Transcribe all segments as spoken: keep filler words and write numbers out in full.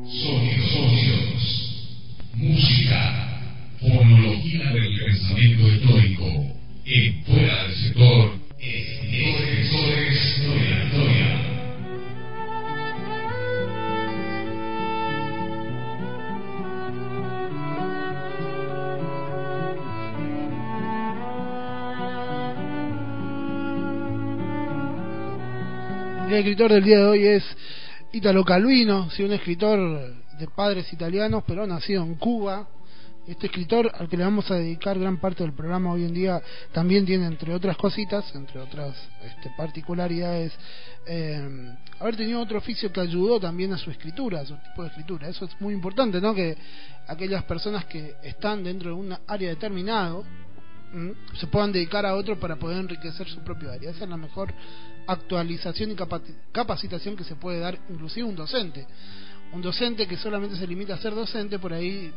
Sonidos, sonidos, música, fonología del pensamiento estoico, en Fuera del Sector, escritores, historia, historia. El escritor del día de hoy es Italo Calvino, sí, un escritor de padres italianos, pero nacido en Cuba. Este escritor, al que le vamos a dedicar gran parte del programa hoy en día, también tiene, entre otras cositas, entre otras este, particularidades, eh, haber tenido otro oficio que ayudó también a su escritura, a su tipo de escritura. Eso es muy importante, ¿no? Que aquellas personas que están dentro de un área determinado ¿m? se puedan dedicar a otro para poder enriquecer su propio área. Esa es la mejor actualización y capacitación que se puede dar, inclusive un docente. Un docente que solamente se limita a ser docente, por ahí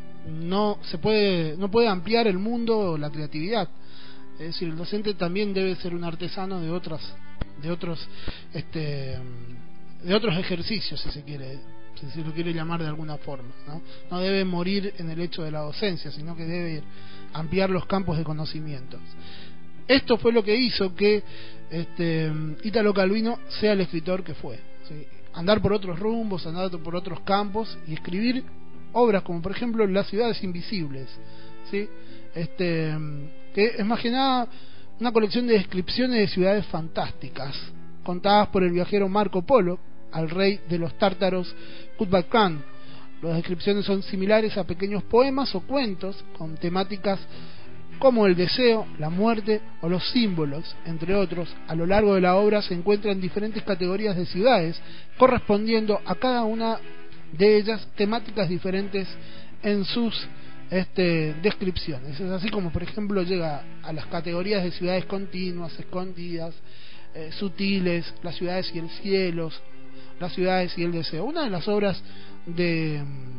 no se puede no puede ampliar el mundo o la creatividad. Es decir, el docente también debe ser un artesano de otras de otros este de otros ejercicios, si se quiere si se lo quiere llamar de alguna forma, ¿no? No debe morir en el hecho de la docencia, sino que debe ampliar los campos de conocimientos. Esto fue lo que hizo que este Italo Calvino sea el escritor que fue, ¿sí? Andar por otros rumbos, andar por otros campos y escribir obras como por ejemplo Las ciudades invisibles, ¿sí? Este que es más que nada una colección de descripciones de ciudades fantásticas contadas por el viajero Marco Polo al rey de los tártaros Kublai Khan. Las descripciones son similares a pequeños poemas o cuentos con temáticas como el deseo, la muerte o los símbolos, entre otros. A lo largo de la obra se encuentran diferentes categorías de ciudades, correspondiendo a cada una de ellas temáticas diferentes en sus este, descripciones. Es así como, por ejemplo, llega a las categorías de ciudades continuas, escondidas, eh, sutiles, las ciudades y el cielo, las ciudades y el deseo. Una de las obras de um,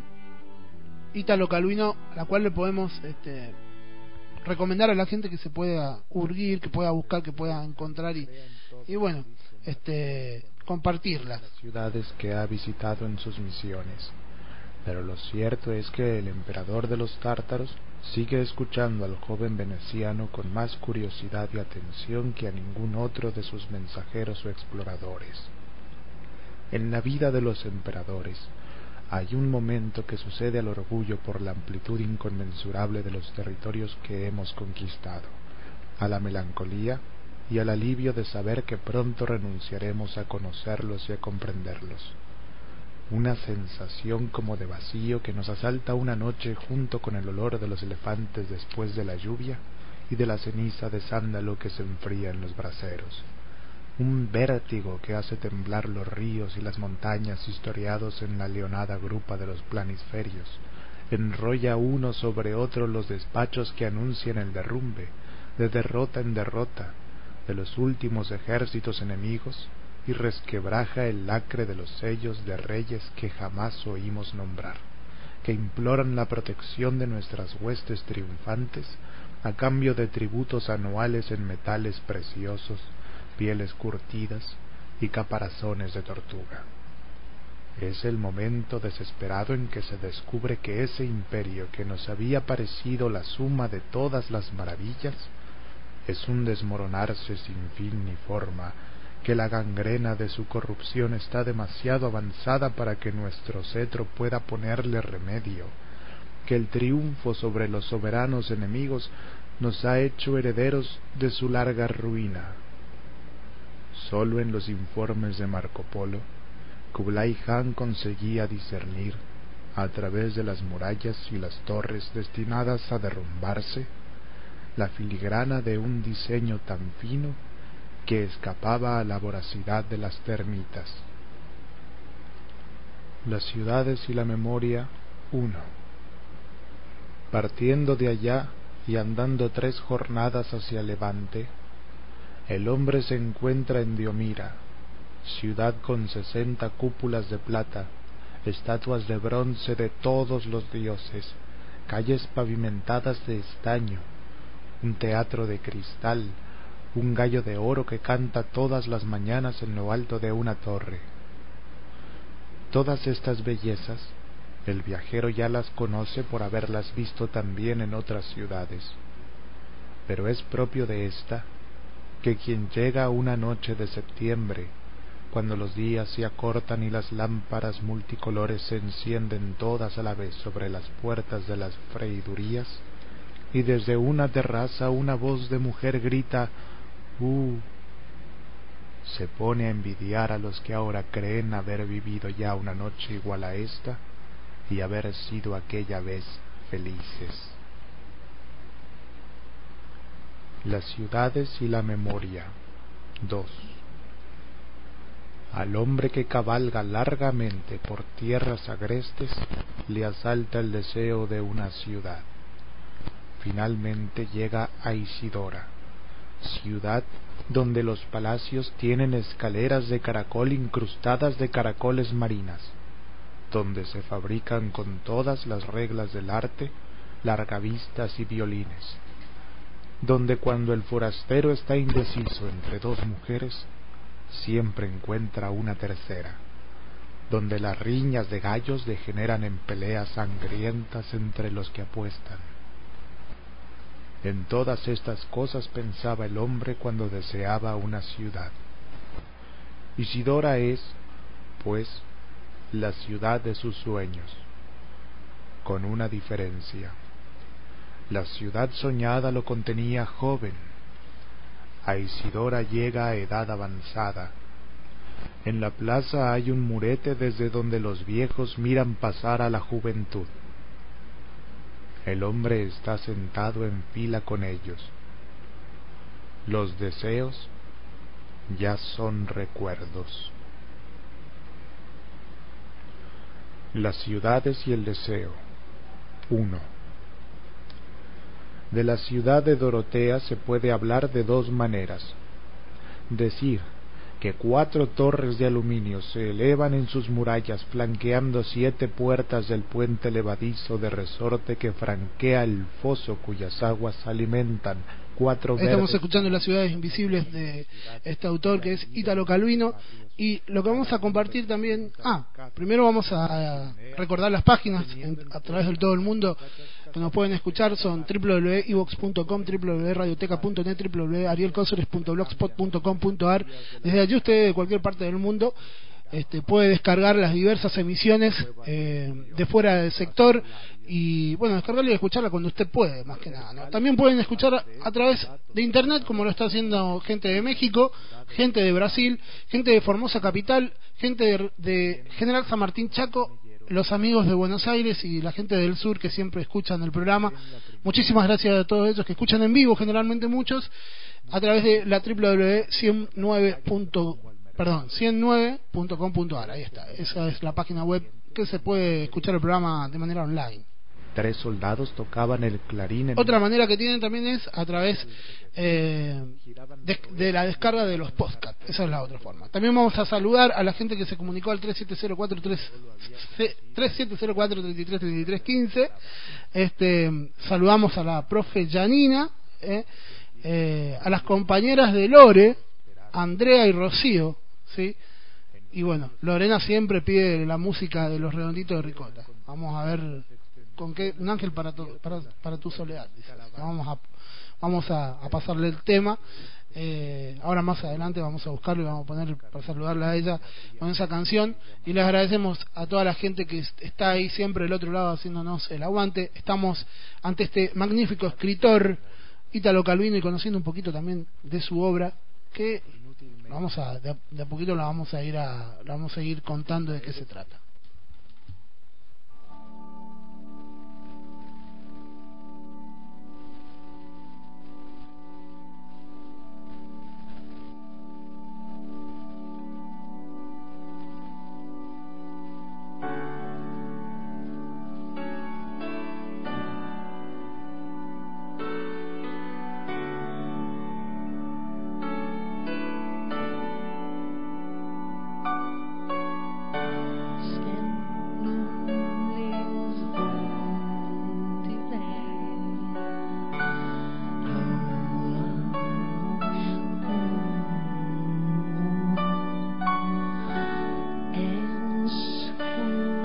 Italo Calvino, a la cual le podemos este, recomendar a la gente que se pueda urgir, que pueda buscar, que pueda encontrar y, y bueno, este compartirlas. Las ciudades que ha visitado en sus misiones, pero lo cierto es que el emperador de los tártaros sigue escuchando al joven veneciano con más curiosidad y atención que a ningún otro de sus mensajeros o exploradores. En la vida de los emperadores hay un momento que sucede al orgullo por la amplitud inconmensurable de los territorios que hemos conquistado, a la melancolía y al alivio de saber que pronto renunciaremos a conocerlos y a comprenderlos. Una sensación como de vacío que nos asalta una noche junto con el olor de los elefantes después de la lluvia y de la ceniza de sándalo que se enfría en los braseros. Un vértigo que hace temblar los ríos y las montañas historiados en la leonada grupa de los planisferios, enrolla uno sobre otro los despachos que anuncian el derrumbe, de derrota en derrota, de los últimos ejércitos enemigos, y resquebraja el lacre de los sellos de reyes que jamás oímos nombrar, que imploran la protección de nuestras huestes triunfantes a cambio de tributos anuales en metales preciosos, pieles curtidas y caparazones de tortuga. Es el momento desesperado en que se descubre que ese imperio que nos había parecido la suma de todas las maravillas es un desmoronarse sin fin ni forma, que la gangrena de su corrupción está demasiado avanzada para que nuestro cetro pueda ponerle remedio, que el triunfo sobre los soberanos enemigos nos ha hecho herederos de su larga ruina. Solo en los informes de Marco Polo, Kublai Khan conseguía discernir, a través de las murallas y las torres destinadas a derrumbarse, la filigrana de un diseño tan fino que escapaba a la voracidad de las termitas. Las ciudades y la memoria, uno. Partiendo de allá y andando tres jornadas hacia levante, el hombre se encuentra en Diomira, ciudad con sesenta cúpulas de plata, estatuas de bronce de todos los dioses, calles pavimentadas de estaño, un teatro de cristal, un gallo de oro que canta todas las mañanas en lo alto de una torre. Todas estas bellezas el viajero ya las conoce por haberlas visto también en otras ciudades, pero es propio de esta que quien llega una noche de septiembre, cuando los días se acortan y las lámparas multicolores se encienden todas a la vez sobre las puertas de las freidurías, y desde una terraza una voz de mujer grita ¡Uh! se pone a envidiar a los que ahora creen haber vivido ya una noche igual a esta y haber sido aquella vez felices. Las ciudades y la memoria. dos. Al hombre que cabalga largamente por tierras agrestes le asalta el deseo de una ciudad. Finalmente llega a Isidora, ciudad donde los palacios tienen escaleras de caracol incrustadas de caracoles marinas, donde se fabrican con todas las reglas del arte largavistas y violines, donde cuando el forastero está indeciso entre dos mujeres, siempre encuentra una tercera, donde las riñas de gallos degeneran en peleas sangrientas entre los que apuestan. En todas estas cosas pensaba el hombre cuando deseaba una ciudad. Isidora es, pues, la ciudad de sus sueños, con una diferencia. La ciudad soñada lo contenía joven. A Isidora llega a edad avanzada. En la plaza hay un murete desde donde los viejos miran pasar a la juventud. El hombre está sentado en fila con ellos. Los deseos ya son recuerdos. Las ciudades y el deseo. uno. De la ciudad de Dorotea se puede hablar de dos maneras. Decir que cuatro torres de aluminio se elevan en sus murallas flanqueando siete puertas del puente levadizo de resorte que franquea el foso cuyas aguas alimentan cuatro verdes. Estamos escuchando Las ciudades invisibles de este autor que es Ítalo Calvino, y lo que vamos a compartir también, ah, primero vamos a recordar las páginas en, a través de todo el mundo que nos pueden escuchar, son doble u doble u doble u punto ivox punto com, doble u doble u doble u punto radioteca punto net, doble u doble u doble u punto ariel cóceres punto blogspot punto com punto ar. Desde allí usted de cualquier parte del mundo este, puede descargar las diversas emisiones eh, de fuera del sector y bueno, descargarla y escucharla cuando usted puede, más que nada, ¿no? También pueden escuchar a, a través de internet, como lo está haciendo gente de México, gente de Brasil, gente de Formosa Capital, gente de, de General San Martín Chaco, los amigos de Buenos Aires y la gente del sur que siempre escuchan el programa. Muchísimas gracias a todos ellos que escuchan en vivo, generalmente muchos, a través de la doble u doble u doble u punto ciento nueve punto perdón, ciento nueve punto com punto ar. Ahí está, esa es la página web que se puede escuchar el programa de manera online. Tres soldados tocaban el clarín en... Otra manera que tienen también es a través eh, de, de la descarga de los podcasts. Esa es la otra forma. También vamos a saludar a la gente que se comunicó al tres siete cero cuatro, tres siete cero cuatro, tres tres tres tres uno cinco. Este, saludamos a la profe Janina, eh, eh, a las compañeras de Lore, Andrea y Rocío, ¿sí? Y bueno, Lorena siempre pide la música de Los Redonditos de Ricota. Vamos a ver con qué, un ángel para tu, para, para tu soledad, dice. Vamos a vamos a, a pasarle el tema. Eh, ahora más adelante vamos a buscarlo y vamos a poner para saludarla a ella con esa canción. Y les agradecemos a toda la gente que está ahí siempre del otro lado haciéndonos el aguante. Estamos ante este magnífico escritor Ítalo Calvino y conociendo un poquito también de su obra, que vamos a de a, de a poquito la vamos a ir a la vamos a ir contando de qué se trata.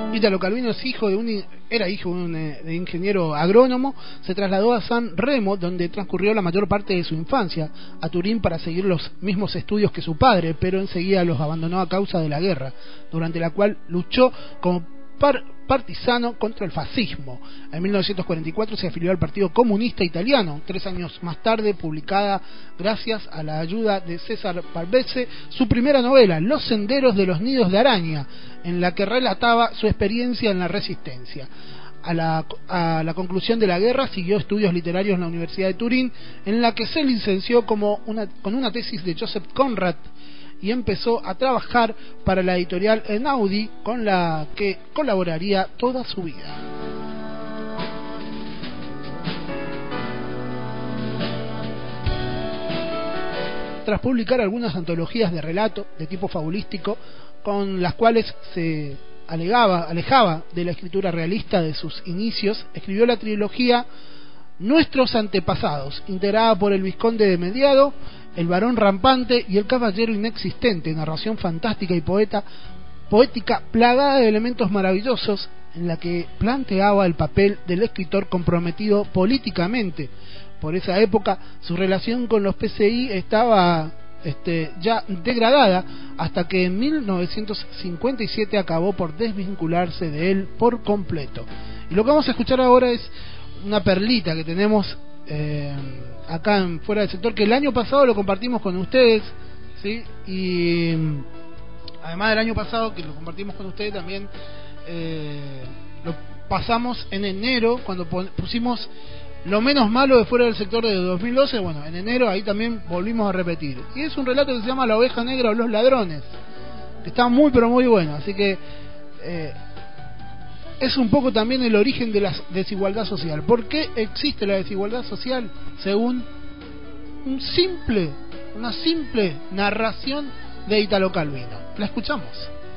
Ítalo Calvino es hijo de un, era hijo de un de ingeniero agrónomo. Se trasladó a San Remo, donde transcurrió la mayor parte de su infancia, a Turín para seguir los mismos estudios que su padre, pero enseguida los abandonó a causa de la guerra, durante la cual luchó como par, partisano contra el fascismo. En mil novecientos cuarenta y cuatro se afilió al Partido Comunista Italiano. Tres años más tarde, publicada gracias a la ayuda de César Pavese, su primera novela, Los senderos de los nidos de araña, en la que relataba su experiencia en la resistencia. A la, a la conclusión de la guerra siguió estudios literarios en la Universidad de Turín, en la que se licenció como una, con una tesis de Joseph Conrad, y empezó a trabajar para la editorial Einaudi, con la que colaboraría toda su vida. Tras publicar algunas antologías de relato de tipo fabulístico, con las cuales se alegaba, alejaba de la escritura realista de sus inicios, escribió la trilogía Nuestros antepasados, integrada por el Vizconde de Mediado, el Barón Rampante y el Caballero Inexistente, narración fantástica y poeta, poética plagada de elementos maravillosos, en la que planteaba el papel del escritor comprometido políticamente. Por esa época, su relación con los P C I estaba este, ya degradada, hasta que en mil novecientos cincuenta y siete acabó por desvincularse de él por completo. Y lo que vamos a escuchar ahora es una perlita que tenemos eh, acá en Fuera del Sector, que el año pasado lo compartimos con ustedes, ¿sí? Y además del año pasado que lo compartimos con ustedes, también eh, lo pasamos en enero, cuando pusimos Lo menos malo de Fuera del Sector de dos mil doce. Bueno, en enero ahí también volvimos a repetir, y es un relato que se llama La oveja negra o los ladrones, que está muy pero muy bueno. Así que eh, es un poco también el origen de la desigualdad social. ¿Por qué existe la desigualdad social? Según un simple, una simple narración de Ítalo Calvino. La escuchamos.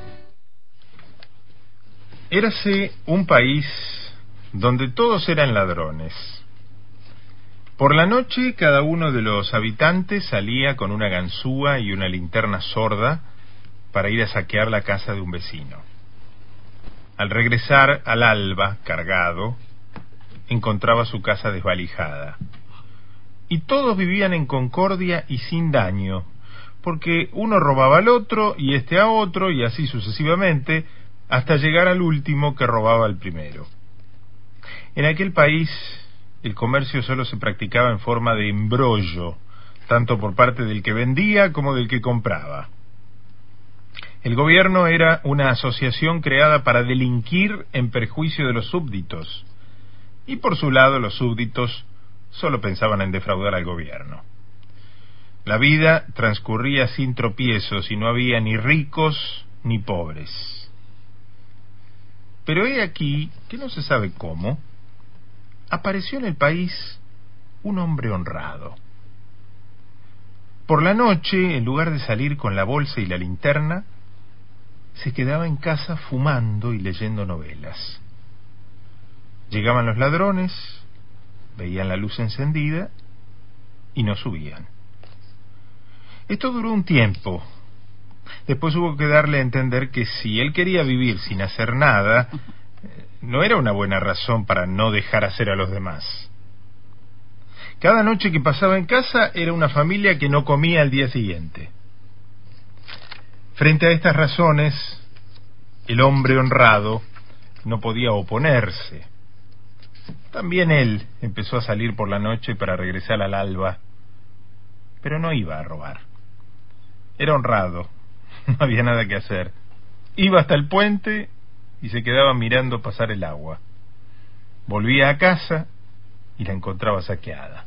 Érase un país donde todos eran ladrones. Por la noche cada uno de los habitantes salía con una ganzúa y una linterna sorda para ir a saquear la casa de un vecino. Al regresar al alba, cargado, encontraba su casa desvalijada. Y todos vivían en concordia y sin daño, porque uno robaba al otro y este a otro, y así sucesivamente, hasta llegar al último que robaba al primero. En aquel país el comercio solo se practicaba en forma de embrollo, tanto por parte del que vendía como del que compraba. El gobierno era una asociación creada para delinquir en perjuicio de los súbditos, y por su lado los súbditos solo pensaban en defraudar al gobierno. La vida transcurría sin tropiezos y no había ni ricos ni pobres. Pero he aquí que no se sabe cómo apareció en el país un hombre honrado. Por la noche, en lugar de salir con la bolsa y la linterna, se quedaba en casa fumando y leyendo novelas. Llegaban los ladrones, veían la luz encendida y no subían. Esto duró un tiempo. Después hubo que darle a entender que si él quería vivir sin hacer nada, no era una buena razón para no dejar hacer a los demás. Cada noche que pasaba en casa era una familia que no comía al día siguiente. Frente a estas razones, el hombre honrado no podía oponerse. También él empezó a salir por la noche para regresar al alba, pero no iba a robar. Era honrado, no había nada que hacer. Iba hasta el puente y se quedaba mirando pasar el agua. Volvía a casa y la encontraba saqueada.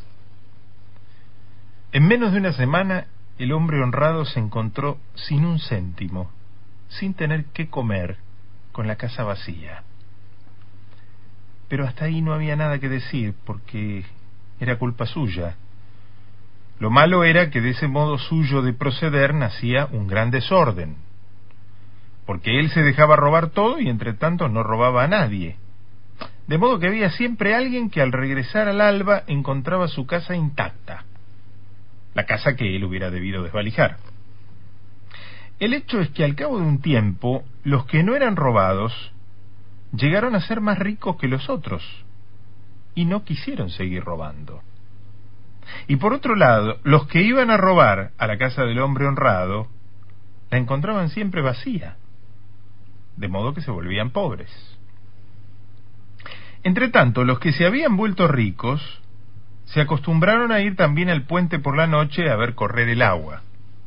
En menos de una semana, el hombre honrado se encontró sin un céntimo, sin tener qué comer, con la casa vacía. Pero hasta ahí no había nada que decir, porque era culpa suya. Lo malo era que de ese modo suyo de proceder nacía un gran desorden, porque él se dejaba robar todo y entre tanto no robaba a nadie. De modo que había siempre alguien que al regresar al alba encontraba su casa intacta, la casa que él hubiera debido desvalijar. El hecho es que al cabo de un tiempo, los que no eran robados llegaron a ser más ricos que los otros y no quisieron seguir robando. Y por otro lado, los que iban a robar a la casa del hombre honrado la encontraban siempre vacía, de modo que se volvían pobres. Entretanto, los que se habían vuelto ricos se acostumbraron a ir también al puente por la noche a ver correr el agua.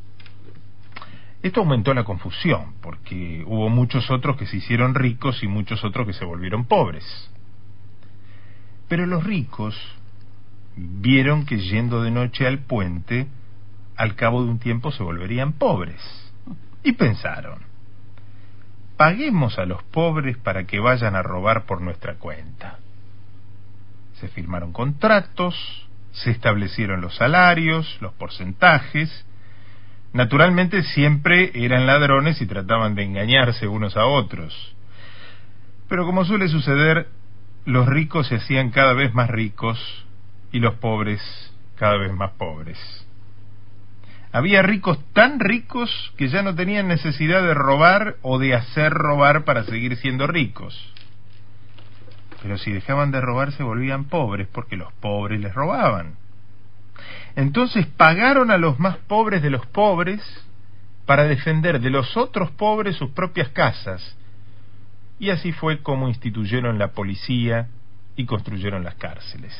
Esto aumentó la confusión, porque hubo muchos otros que se hicieron ricos y muchos otros que se volvieron pobres. Pero los ricos vieron que yendo de noche al puente, al cabo de un tiempo se volverían pobres. Y pensaron, paguemos a los pobres para que vayan a robar por nuestra cuenta. Se firmaron contratos, se establecieron los salarios, los porcentajes. Naturalmente siempre eran ladrones y trataban de engañarse unos a otros. Pero como suele suceder, los ricos se hacían cada vez más ricos y los pobres cada vez más pobres. Había ricos tan ricos que ya no tenían necesidad de robar o de hacer robar para seguir siendo ricos. Pero si dejaban de robar se volvían pobres porque los pobres les robaban. Entonces pagaron a los más pobres de los pobres para defender de los otros pobres sus propias casas. Y así fue como instituyeron la policía y construyeron las cárceles.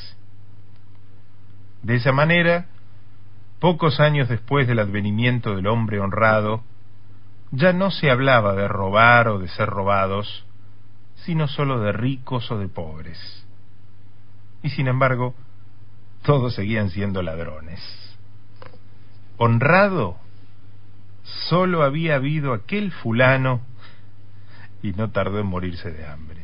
De esa manera, pocos años después del advenimiento del hombre honrado, ya no se hablaba de robar o de ser robados, sino solo de ricos o de pobres. Y sin embargo, todos seguían siendo ladrones. Honrado solo había habido aquel fulano y no tardó en morirse de hambre.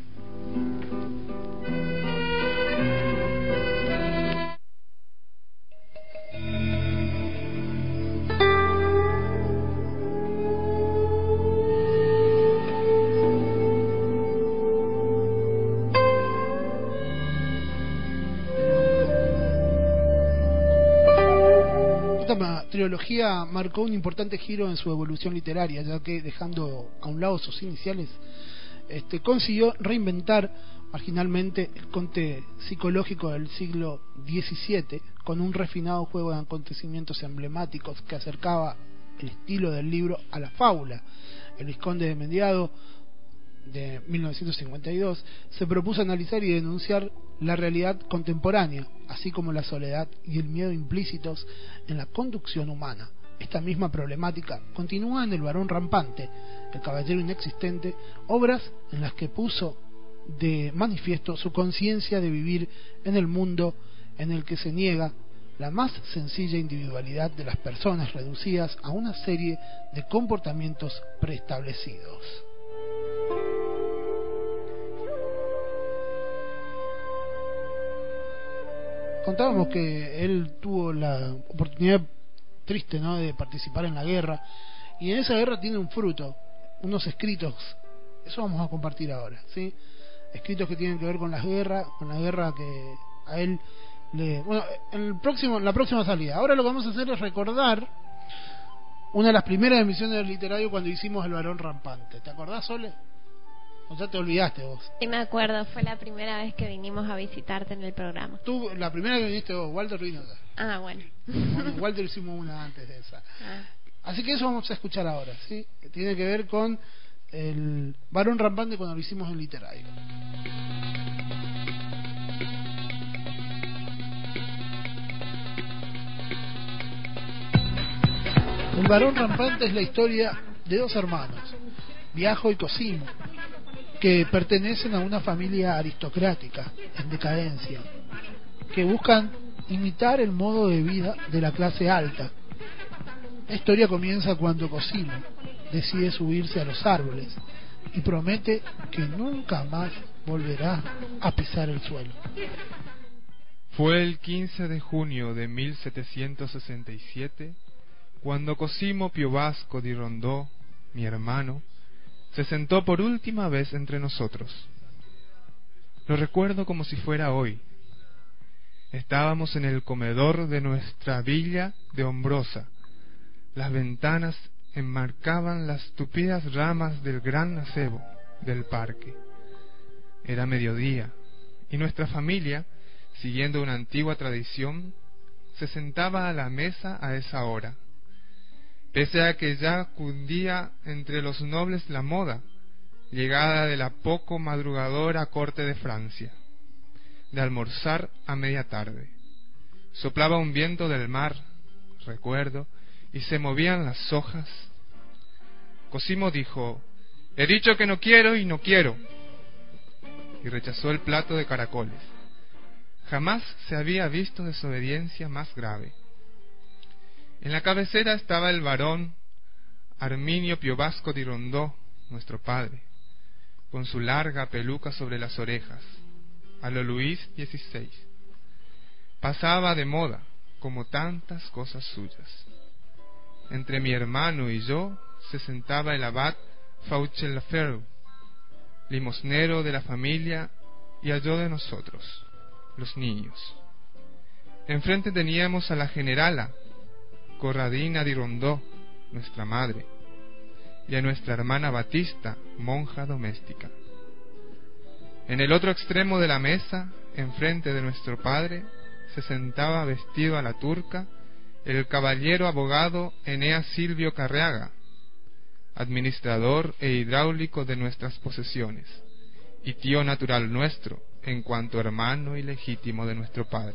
Esta trilogía marcó un importante giro en su evolución literaria, ya que, dejando a un lado sus iniciales, este, consiguió reinventar marginalmente el conte psicológico del siglo diecisiete con un refinado juego de acontecimientos emblemáticos que acercaba el estilo del libro a la fábula. El Vizconde de Mendiado, de mil novecientos cincuenta y dos, se propuso analizar y denunciar la realidad contemporánea, así como la soledad y el miedo implícitos en la conducción humana. Esta misma problemática continúa en El varón rampante, El caballero inexistente, obras en las que puso de manifiesto su conciencia de vivir en el mundo en el que se niega la más sencilla individualidad de las personas, reducidas a una serie de comportamientos preestablecidos. Contábamos que él tuvo la oportunidad triste, ¿no?, de participar en la guerra, y en esa guerra tiene un fruto, unos escritos. Eso vamos a compartir ahora, ¿sí? Escritos que tienen que ver con la guerra, con la guerra que a él le... Bueno, en el próximo, la próxima salida. Ahora lo que vamos a hacer es recordar una de las primeras emisiones del literario cuando hicimos El varón rampante. ¿Te acordás, Sole? ¿O ya te olvidaste vos? Sí, me acuerdo, fue la primera vez que vinimos a visitarte en el programa. Tú, la primera que viniste vos, Walter vino ya. Ah, bueno. Bueno, Walter hicimos una antes de esa. Ah. Así que eso vamos a escuchar ahora, ¿sí? Que tiene que ver con El varón rampante cuando lo hicimos en literario. El varón rampante es la historia de dos hermanos, Viajo y Cosimo, que pertenecen a una familia aristocrática en decadencia, que buscan imitar el modo de vida de la clase alta. La historia comienza cuando Cosimo decide subirse a los árboles y promete que nunca más volverá a pisar el suelo. Fue el quince de junio de mil setecientos sesenta y siete cuando Cosimo Piovasco di Rondó, mi hermano, se sentó por última vez entre nosotros. Lo recuerdo como si fuera hoy. Estábamos en el comedor de nuestra villa de Hombrosa. Las ventanas enmarcaban las tupidas ramas del gran acebo del parque. Era mediodía, y nuestra familia, siguiendo una antigua tradición, se sentaba a la mesa a esa hora, pese a que ya cundía entre los nobles la moda, llegada de la poco madrugadora corte de Francia, de almorzar a media tarde. Soplaba un viento del mar, recuerdo, y se movían las hojas. Cosimo dijo: «He dicho que no quiero y no quiero», y rechazó el plato de caracoles. Jamás se había visto desobediencia más grave. En la cabecera estaba el varón Arminio Pio Vasco di Rondó, nuestro padre, con su larga peluca sobre las orejas, a lo Luis dieciséis. Pasaba de moda, como tantas cosas suyas. Entre mi hermano y yo se sentaba el abad Fauchelevent, limosnero de la familia y ayó de nosotros, los niños. Enfrente teníamos a la generala Corradina di Rondó, nuestra madre, y a nuestra hermana Batista, monja doméstica. En el otro extremo de la mesa, enfrente de nuestro padre, se sentaba vestido a la turca el caballero abogado Eneas Silvio Carreaga, administrador e hidráulico de nuestras posesiones, y tío natural nuestro, en cuanto hermano ilegítimo de nuestro padre.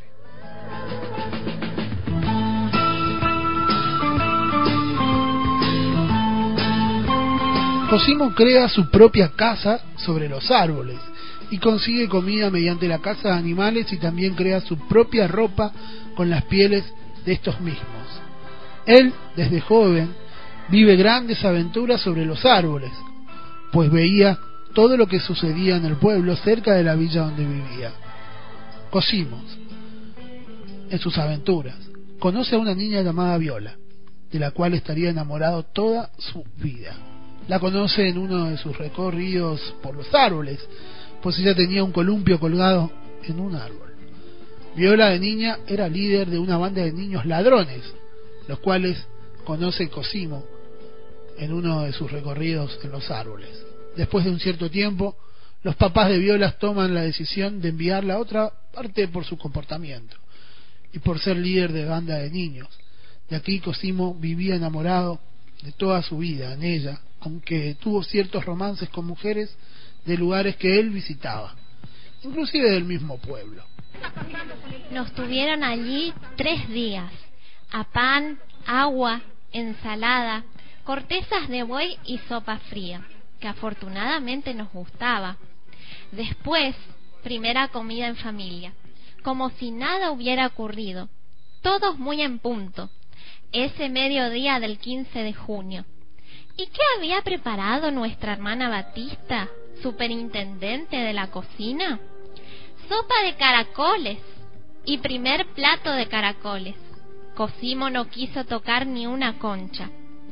Cosimo crea su propia casa sobre los árboles y consigue comida mediante la caza de animales, y también crea su propia ropa con las pieles de estos mismos. Él, desde joven, vive grandes aventuras sobre los árboles, pues veía todo lo que sucedía en el pueblo cerca de la villa donde vivía. Cosimo, en sus aventuras, conoce a una niña llamada Viola, de la cual estaría enamorado toda su vida. La conoce en uno de sus recorridos por los árboles, pues ella tenía un columpio colgado en un árbol. Viola, de niña, era líder de una banda de niños ladrones, los cuales conoce Cosimo en uno de sus recorridos en los árboles. Después de un cierto tiempo, los papás de Viola toman la decisión de enviarla a otra parte por su comportamiento y por ser líder de banda de niños. De aquí Cosimo vivía enamorado de toda su vida en ella, aunque tuvo ciertos romances con mujeres de lugares que él visitaba, inclusive del mismo pueblo. Nos tuvieron allí tres días, a pan, agua, ensalada, cortezas de buey y sopa fría, que afortunadamente nos gustaba. Después, primera comida en familia, como si nada hubiera ocurrido, todos muy en punto, ese mediodía del quince de junio. ¿Y qué había preparado nuestra hermana Batista, superintendente de la cocina? Sopa de caracoles y primer plato de caracoles. Cosimo no quiso tocar ni una concha.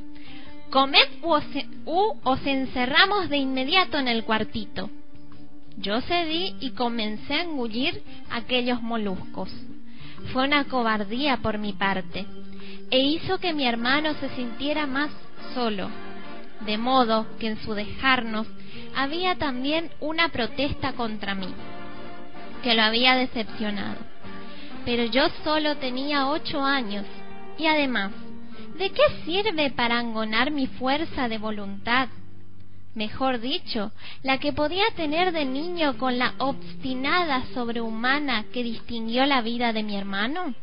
Comed u os, u os encerramos de inmediato en el cuartito. Yo cedí y comencé a engullir aquellos moluscos. Fue una cobardía por mi parte, e hizo que mi hermano se sintiera más solo, de modo que en su dejarnos había también una protesta contra mí, que lo había decepcionado. Pero yo solo tenía ocho años, y además, ¿de qué sirve parangonar mi fuerza de voluntad? Mejor dicho, la que podía tener de niño con la obstinada sobrehumana que distinguió la vida de mi hermano.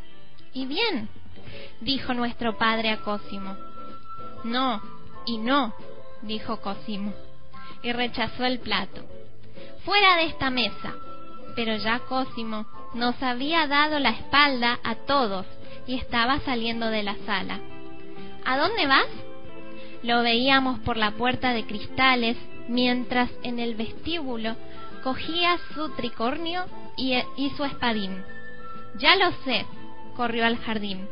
Y bien, dijo nuestro padre a Cosimo. No, y no, dijo Cosimo, y rechazó el plato. Fuera de esta mesa. Pero ya Cosimo nos había dado la espalda a todos y estaba saliendo de la sala. ¿A dónde vas? Lo veíamos por la puerta de cristales, mientras en el vestíbulo cogía su tricornio y, y su espadín. Ya lo sé, corrió al jardín.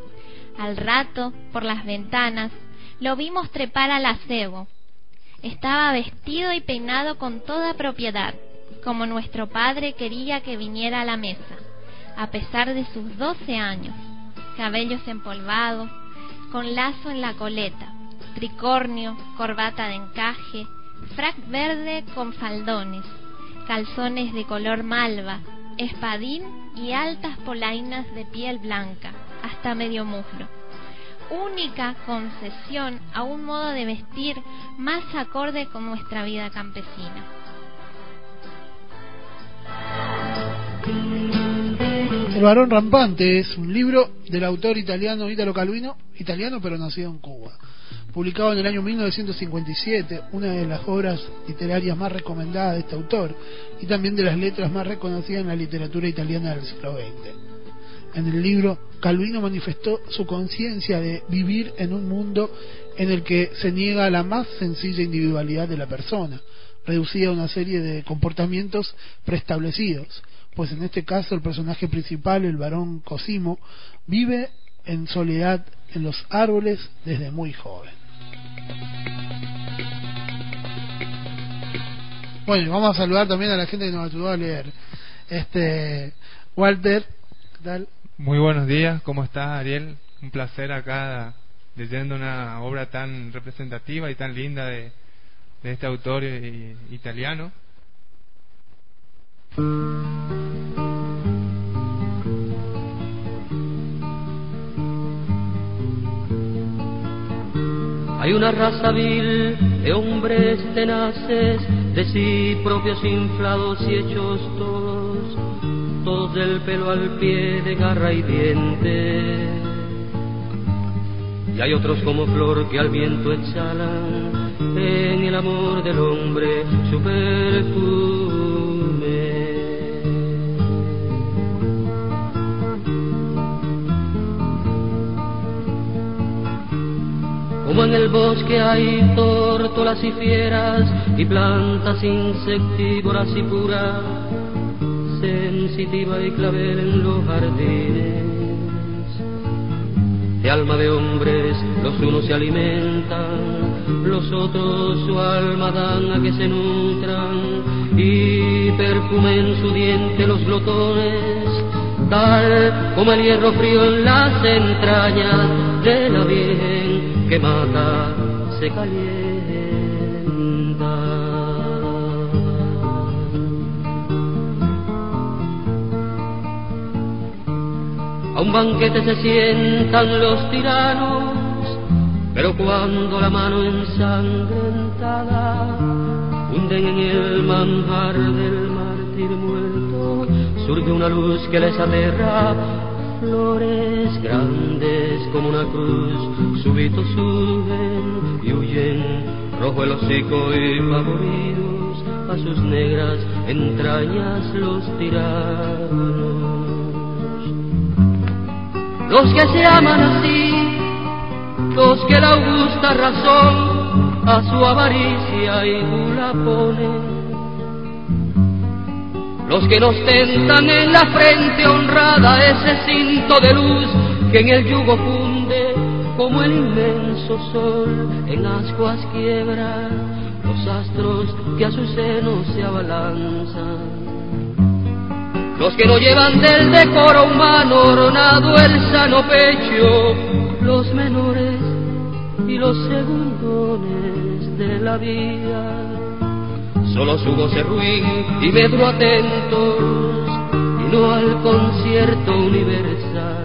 Al rato, por las ventanas, lo vimos trepar al acebo. Estaba vestido y peinado con toda propiedad, como nuestro padre quería que viniera a la mesa, a pesar de sus doce años, cabellos empolvados, con lazo en la coleta, tricornio, corbata de encaje, frac verde con faldones, calzones de color malva, espadín y altas polainas de piel blanca, hasta medio muslo. Única concesión a un modo de vestir más acorde con nuestra vida campesina. El varón rampante es un libro del autor italiano Italo Calvino, italiano pero nacido en Cuba, publicado en el año mil novecientos cincuenta y siete, una de las obras literarias más recomendadas de este autor y también de las letras más reconocidas en la literatura italiana del siglo veinte. En el libro, Calvino manifestó su conciencia de vivir en un mundo en el que se niega la más sencilla individualidad de la persona, reducida a una serie de comportamientos preestablecidos, pues en este caso el personaje principal, el varón Cosimo, vive en soledad en los árboles desde muy joven. Bueno, vamos a saludar también a la gente que nos ayudó a leer. Este, Walter, ¿qué tal? Muy buenos días, ¿cómo estás, Ariel? Un placer acá leyendo una obra tan representativa y tan linda de, de este autor eh, italiano. Hay una raza vil de hombres tenaces, de sí propios inflados y hechos todos, todos del pelo al pie de garra y dientes. Y hay otros como flor que al viento exhalan en el amor del hombre su perfume. Como en el bosque hay tórtolas y fieras y plantas insectívoras y puras, sensitiva y clavel en los jardines. De alma de hombres los unos se alimentan, los otros su alma dan a que se nutran y perfumen su diente los glotones, tal como el hierro frío en las entrañas de la Virgen que mata se calienta. A un banquete se sientan los tiranos, pero cuando la mano ensangrentada hunden en el manjar del mártir muerto, surge una luz que les aterra. Flores grandes como una cruz súbito suben y huyen, rojo el hocico y favoridos a sus negras entrañas los tiranos. Los que se aman así, los que la augusta razón a su avaricia y gula ponen, los que nos tentan en la frente honrada ese cinto de luz que en el yugo funde como el inmenso sol en ascuas quiebra los astros que a su seno se abalanzan. Los que no llevan del decoro humano ornado el sano pecho, los menores y los segundones de la vida, solo su voz es ruin y medro atentos y no al concierto universal.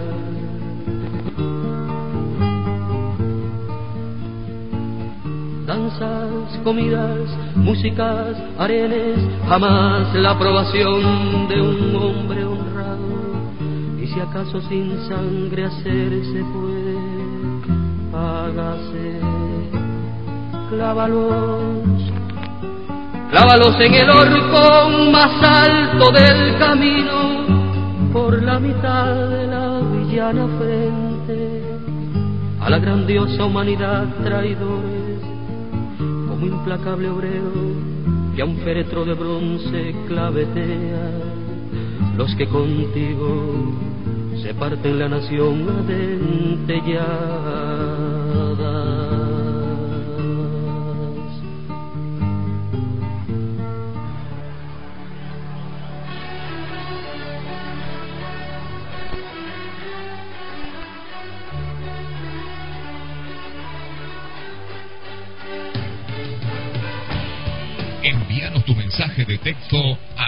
Danzas, comidas, músicas, arenes, jamás la aprobación de un hombre honrado. Y si acaso sin sangre hacerse puede, hágase. Clávalos, clávalos en el horcón más alto del camino, por la mitad de la villana frente, a la grandiosa humanidad traidores, como implacable obrero que a un féretro de bronce clavetea, los que contigo se parten la nación adentellada. Envíanos tu mensaje de texto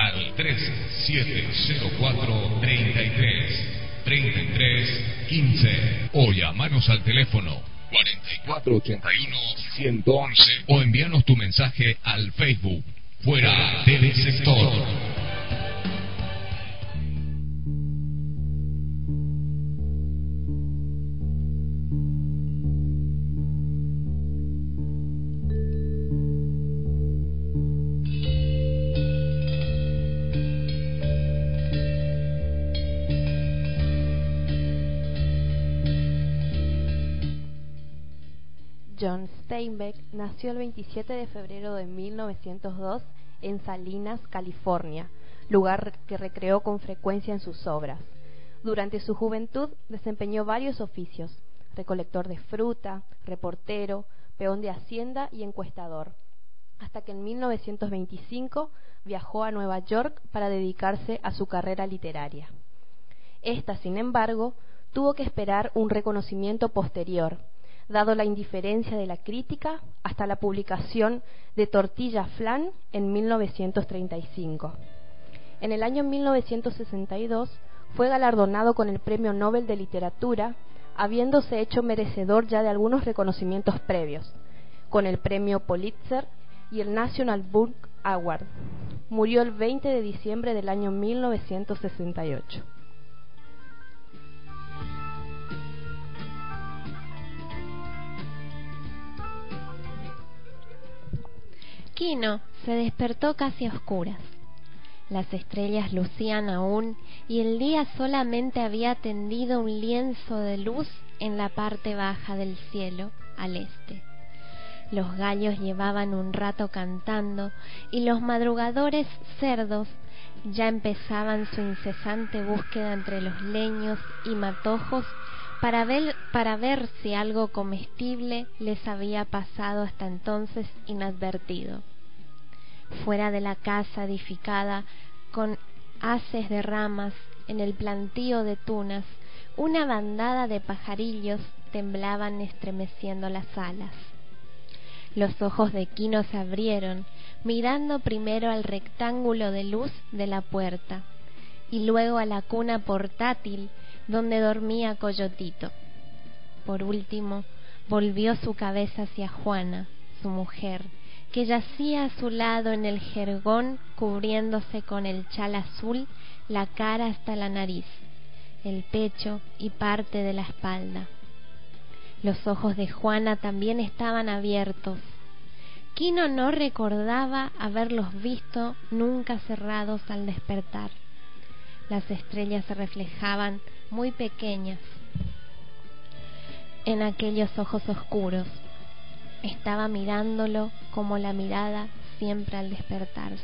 tres siete cero cuatro treinta y tres treinta y tres quince o llamanos al teléfono cuarenta y cuatro ochenta y uno ciento once o envíanos tu mensaje al Facebook Fuera del Sector. John Steinbeck nació el veintisiete de febrero de mil novecientos dos en Salinas, California, lugar que recreó con frecuencia en sus obras. Durante su juventud desempeñó varios oficios: recolector de fruta, reportero, peón de hacienda y encuestador, hasta que en mil novecientos veinticinco viajó a Nueva York para dedicarse a su carrera literaria. Esta, sin embargo, tuvo que esperar un reconocimiento posterior, dado la indiferencia de la crítica, hasta la publicación de Tortilla Flan en mil novecientos treinta y cinco. En el año mil novecientos sesenta y dos fue galardonado con el Premio Nobel de Literatura, habiéndose hecho merecedor ya de algunos reconocimientos previos, con el Premio Pulitzer y el National Book Award. Murió el veinte de diciembre del año mil novecientos sesenta y ocho. Quino se despertó casi a oscuras. Las estrellas lucían aún y el día solamente había tendido un lienzo de luz en la parte baja del cielo, al este. Los gallos llevaban un rato cantando y los madrugadores cerdos ya empezaban su incesante búsqueda entre los leños y matojos para ver, para ver si algo comestible les había pasado hasta entonces inadvertido. Fuera de la casa edificada con haces de ramas en el plantío de tunas, una bandada de pajarillos temblaban estremeciendo las alas. Los ojos de Quino se abrieron, mirando primero al rectángulo de luz de la puerta y luego a la cuna portátil donde dormía Coyotito. Por último, volvió su cabeza hacia Juana, su mujer, que yacía a su lado en el jergón, cubriéndose con el chal azul la cara hasta la nariz, el pecho y parte de la espalda. Los ojos de Juana también estaban abiertos. Quino no recordaba haberlos visto nunca cerrados al despertar. Las estrellas se reflejaban muy pequeñas en aquellos ojos oscuros. Estaba mirándolo como la mirada siempre al despertarse.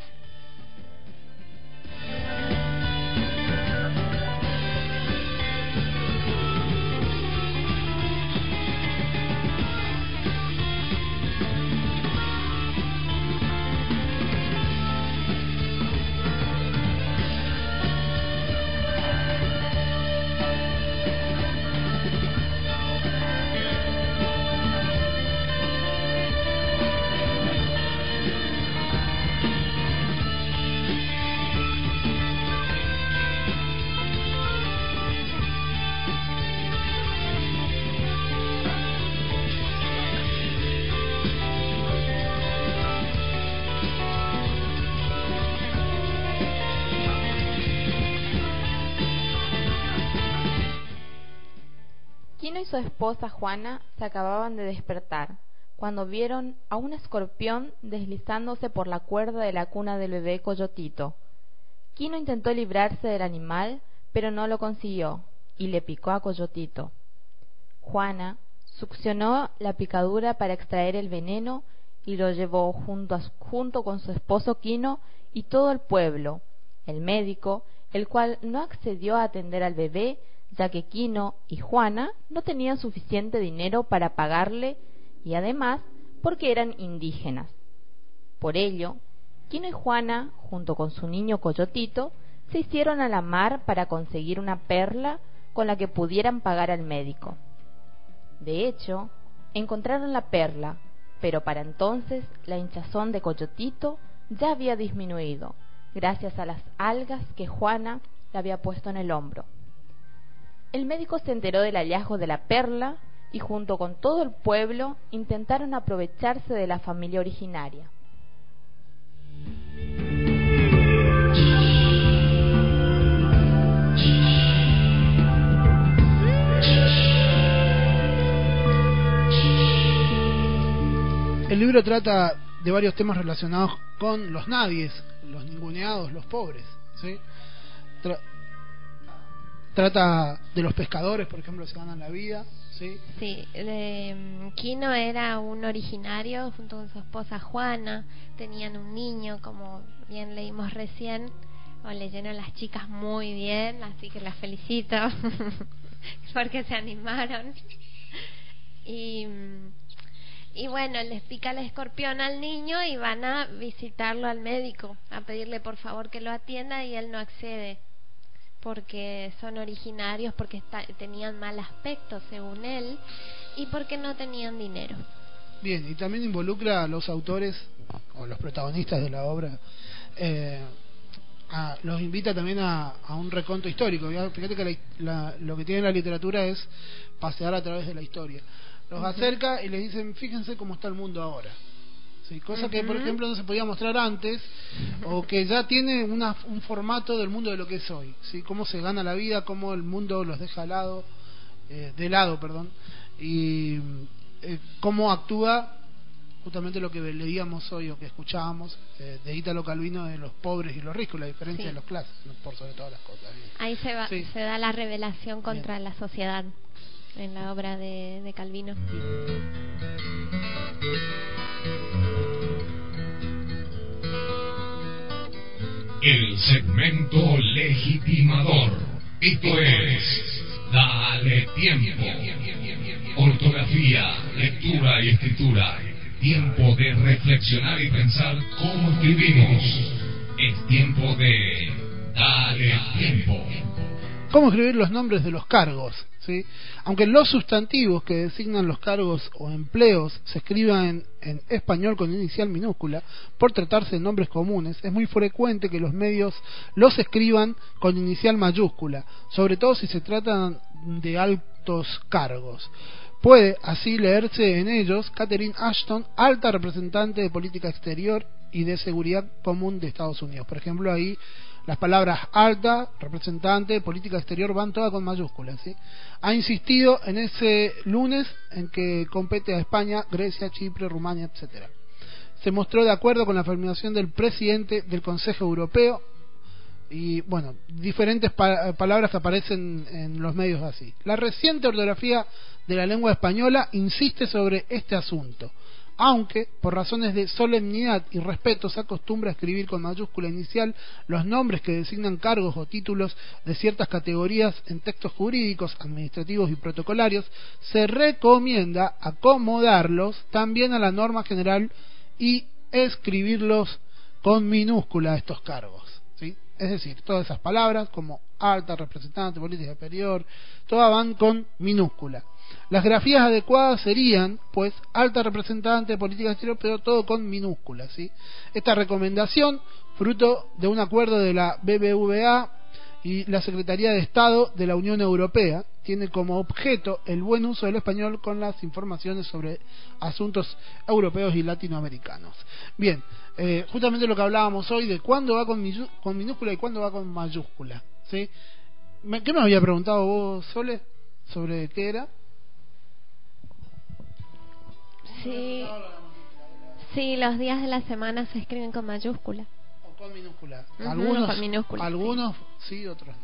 Quino y su esposa Juana se acababan de despertar cuando vieron a un escorpión deslizándose por la cuerda de la cuna del bebé Coyotito. Quino intentó librarse del animal, pero no lo consiguió y le picó a Coyotito. Juana succionó la picadura para extraer el veneno y lo llevó junto, a, junto con su esposo Quino y todo el pueblo, el médico, el cual no accedió a atender al bebé, ya que Quino y Juana no tenían suficiente dinero para pagarle y además porque eran indígenas. Por ello, Quino y Juana, junto con su niño Coyotito, se hicieron a la mar para conseguir una perla con la que pudieran pagar al médico. De hecho, encontraron la perla, pero para entonces la hinchazón de Coyotito ya había disminuido gracias a las algas que Juana le había puesto en el hombro. El médico se enteró del hallazgo de la perla y junto con todo el pueblo intentaron aprovecharse de la familia originaria. El libro trata de varios temas relacionados con los nadies, los ninguneados, los pobres, ¿sí? Tra- trata de los pescadores, por ejemplo, que se ganan la vida, ¿sí? Sí, eh, Quino era un originario junto con su esposa Juana, tenían un niño, como bien leímos recién, o leyeron las chicas muy bien, así que las felicito porque se animaron. Y... Y bueno, les pica el escorpión al niño y van a visitarlo al médico, a pedirle por favor que lo atienda, y él no accede porque son originarios, porque está, tenían mal aspecto según él, y porque no tenían dinero. Bien, y también involucra a los autores o los protagonistas de la obra, eh, a, los invita también a, a un reconto histórico. Fíjate que la, la, lo que tiene la literatura es pasear a través de la historia. Los uh-huh. acerca y les dicen, fíjense cómo está el mundo ahora. Sí, cosa uh-huh. que, por ejemplo, no se podía mostrar antes, uh-huh. o que ya tiene una, un formato del mundo de lo que es hoy. ¿Sí? Cómo se gana la vida, cómo el mundo los deja al lado, eh, de lado, perdón, y eh, cómo actúa justamente lo que leíamos hoy o que escuchábamos eh, de Ítalo Calvino, de los pobres y los ricos, la diferencia sí. de los clases, por sobre todas las cosas. Ahí se, va, sí. se da la revelación contra Bien. la sociedad en la obra de, de Calvino. El segmento legitimador. Esto es Dale Tiempo. Ortografía, lectura y escritura. Tiempo de reflexionar y pensar cómo escribimos. Es tiempo de Dale Tiempo. ¿Cómo escribir los nombres de los cargos? ¿Sí? Aunque los sustantivos que designan los cargos o empleos se escriban en, en español con inicial minúscula, por tratarse de nombres comunes, es muy frecuente que los medios los escriban con inicial mayúscula, sobre todo si se tratan de altos cargos. Puede así leerse en ellos Catherine Ashton, alta representante de política exterior y de seguridad común de Estados Unidos. Por ejemplo, ahí las palabras alta, representante, política exterior van todas con mayúsculas, ¿sí? Ha insistido en ese lunes en que compete a España, Grecia, Chipre, Rumania, etcétera. Se mostró de acuerdo con la afirmación del presidente del Consejo Europeo y, bueno, diferentes pa- palabras aparecen en los medios así. La reciente ortografía de la lengua española insiste sobre este asunto, aunque por razones de solemnidad y respeto se acostumbra a escribir con mayúscula inicial los nombres que designan cargos o títulos de ciertas categorías en textos jurídicos, administrativos y protocolarios. Se recomienda acomodarlos también a la norma general y escribirlos con minúscula estos cargos, ¿sí? Es decir, todas esas palabras como alta, representante, política superior, todas van con minúscula. Las grafías adecuadas serían, pues, alta representante de política exterior, pero todo con minúsculas, ¿sí? Esta recomendación, fruto de un acuerdo de la B B V A y la Secretaría de Estado de la Unión Europea, tiene como objeto el buen uso del español con las informaciones sobre asuntos europeos y latinoamericanos. Bien, eh, justamente lo que hablábamos hoy de cuándo va con, mi, con minúscula y cuándo va con mayúscula, ¿sí? ¿Qué me había preguntado vos, Sole? ¿Sobre qué era? Sí, sí, los días de la semana se escriben con mayúscula. O con minúscula. Uh-huh, algunos, con minúscula, algunos sí. sí, otros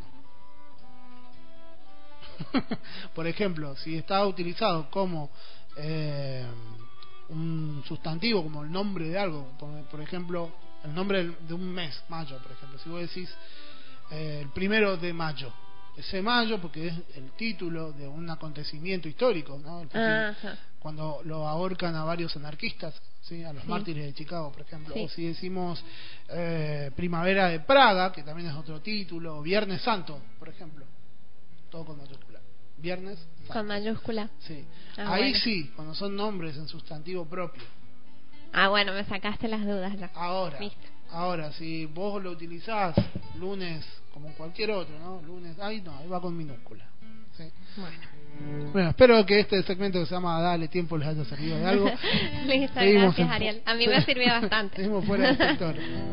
no. Por ejemplo, si está utilizado como eh, un sustantivo, como el nombre de algo, por, por ejemplo, el nombre de un mes, mayo, por ejemplo. Si vos decís eh, el primero de mayo, ese mayo, porque es el título de un acontecimiento histórico, ¿no? El cuando lo ahorcan a varios anarquistas, ¿sí? A los sí. mártires de Chicago, por ejemplo. Sí. O si decimos eh, Primavera de Praga, que también es otro título, o Viernes Santo, por ejemplo, todo con mayúscula. Viernes Santo. Con mayúscula. Sí. Ah, Ahí bueno. sí, cuando son nombres en sustantivo propio. Ah, bueno, me sacaste las dudas ya. Ahora, Listo. Ahora, si vos lo utilizás lunes como cualquier otro, ¿no? Lunes, ay no, ahí va con minúscula. ¿Sí? Bueno. Bueno, espero que este segmento que se llama Dale Tiempo les haya servido de algo. Listo, Seguimos gracias en... Ariel. A mí me sirvió bastante. Seguimos fuera del sector.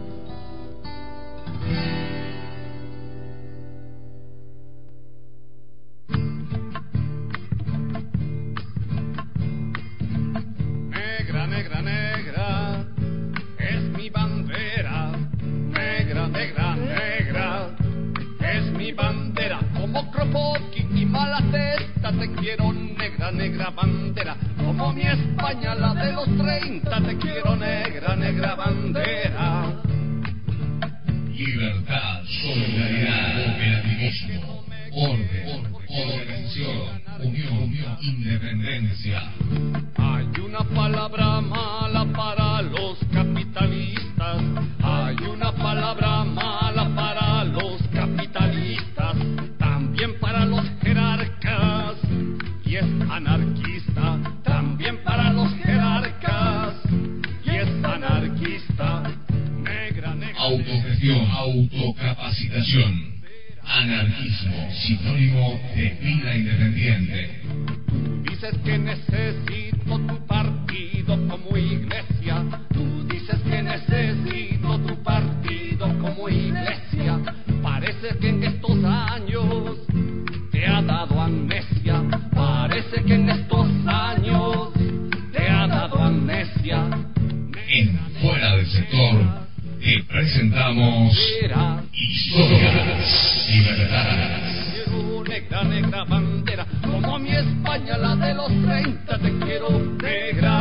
Negra, negra, negra, es mi bandera. Negra, negra, negra, es mi bandera. Como Kropotkin y Malatesta te quiero, negra, negra bandera. Como mi España, la de los treinta, te quiero, negra, negra bandera. Libertad, solidaridad, cooperativismo, orden, organización, unión, independencia. Hay una palabra mala para los capitalistas. Hay una palabra mala para los capitalistas. También para los jerarcas. Y es anarquista. También para los jerarcas. Y es anarquista. Negra, negra. Autogestión, autocapacitación. Anarquismo, sinónimo de vida independiente. Tú dices que necesito tu partido como iglesia. Tú dices que necesito tu partido como iglesia. Parece que en estos años te ha dado amnesia. Parece que en estos años te ha dado amnesia. En Fuera del Sector te presentamos Historias Libertarias. Quiero negra, negra bandera, como mi España, la de los treinta, te quiero negra,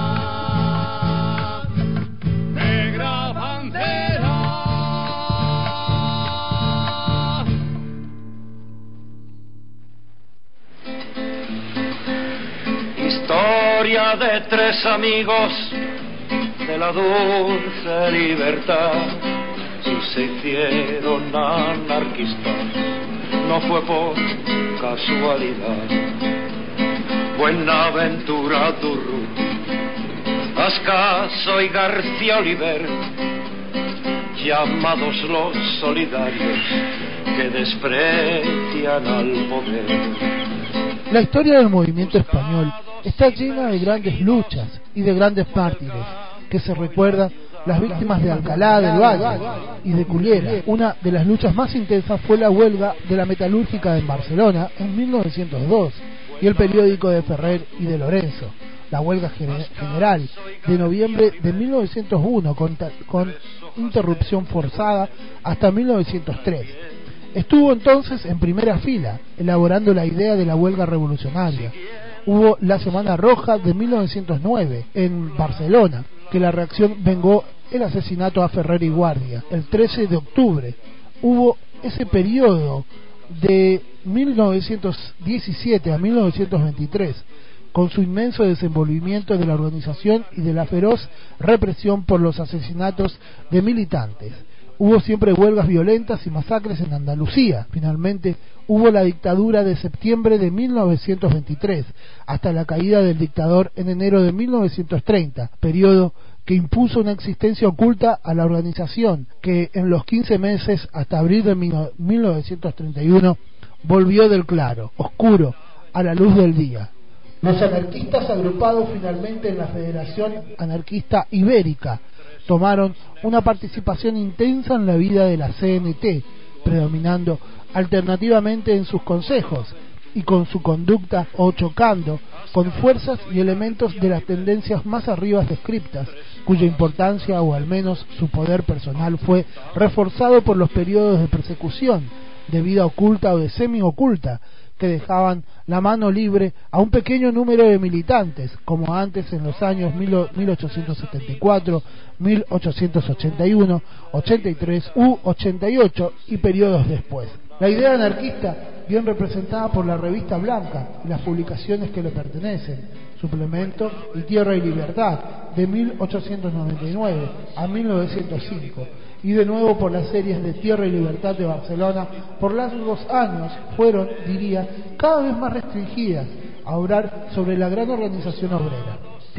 negra bandera. Historia de tres amigos de la dulce libertad, y se hicieron anarquistas, no fue por casualidad. Buenaventura Durru, Ascaso y García Oliver, llamados los solidarios, que desprecian al poder. La historia del movimiento español está llena de grandes luchas y de grandes mártires, que se recuerdan las víctimas de Alcalá del Valle y de Cullera. Una de las luchas más intensas fue la huelga de la metalúrgica en Barcelona en mil novecientos dos y el periódico de Ferrer y de Lorenzo. La huelga general de noviembre de mil novecientos uno con, con interrupción forzada hasta mil novecientos tres. Estuvo entonces en primera fila elaborando la idea de la huelga revolucionaria. Hubo la Semana Roja de mil novecientos nueve en Barcelona, que la reacción vengó el asesinato a Ferrer y Guardia. El trece de octubre hubo ese periodo de mil novecientos diecisiete a mil novecientos veintitrés, con su inmenso desenvolvimiento de la organización y de la feroz represión por los asesinatos de militantes. Hubo siempre huelgas violentas y masacres en Andalucía. Finalmente hubo la dictadura de septiembre de mil novecientos veintitrés hasta la caída del dictador en enero de mil novecientos treinta, periodo que impuso una existencia oculta a la organización, que en los quince meses hasta abril de mil novecientos treinta y uno volvió del claro, oscuro, a la luz del día. Los anarquistas, agrupados finalmente en la Federación Anarquista Ibérica, tomaron una participación intensa en la vida de la C N T, predominando alternativamente en sus consejos y con su conducta o chocando con fuerzas y elementos de las tendencias más arriba descriptas, cuya importancia o al menos su poder personal fue reforzado por los periodos de persecución, de vida oculta o de semi-oculta, que dejaban la mano libre a un pequeño número de militantes, como antes en los años mil ochocientos setenta y cuatro, mil ochocientos ochenta y uno, ochenta y tres u ochenta y ocho y periodos después. La idea anarquista, bien representada por la Revista Blanca y las publicaciones que le pertenecen, Suplemento y Tierra y Libertad, de mil ochocientos noventa y nueve a mil novecientos cinco, y de nuevo por las series de Tierra y Libertad de Barcelona, por largos años fueron, diría, cada vez más restringidas a obrar sobre la gran organización obrera,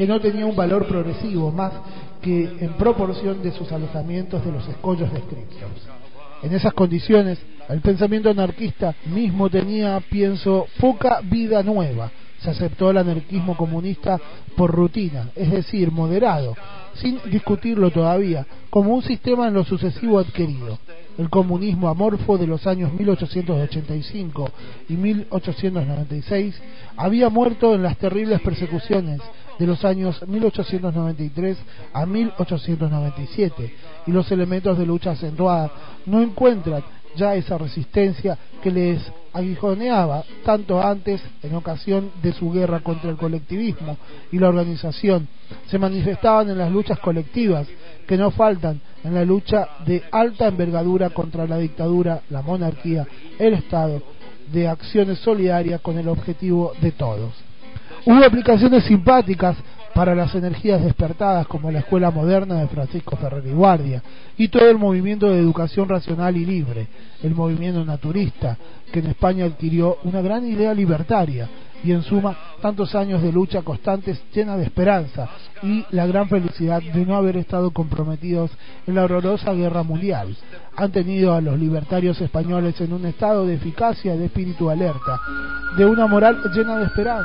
que no tenía un valor progresivo más que en proporción de sus alojamientos de los escollos descritos. En esas condiciones, el pensamiento anarquista mismo tenía, pienso, poca vida nueva. Se aceptó el anarquismo comunista por rutina, es decir, moderado, sin discutirlo todavía, como un sistema en lo sucesivo adquirido. El comunismo amorfo de los años mil ochocientos ochenta y cinco y mil ochocientos noventa y seis había muerto en las terribles persecuciones de los años mil ochocientos noventa y tres a mil ochocientos noventa y siete, y los elementos de lucha acentuada no encuentran ya esa resistencia que les aguijoneaba tanto antes en ocasión de su guerra contra el colectivismo y la organización. Se manifestaban en las luchas colectivas que no faltan en la lucha de alta envergadura contra la dictadura, la monarquía, el Estado, de acciones solidarias con el objetivo de todos. Hubo aplicaciones simpáticas para las energías despertadas, como la Escuela Moderna de Francisco Ferrer y Guardia, y todo el movimiento de educación racional y libre, el movimiento naturista, que en España adquirió una gran idea libertaria, y en suma, tantos años de lucha constantes llena de esperanza, y la gran felicidad de no haber estado comprometidos en la horrorosa guerra mundial, han tenido a los libertarios españoles en un estado de eficacia, de espíritu alerta, de una moral llena de esperanza.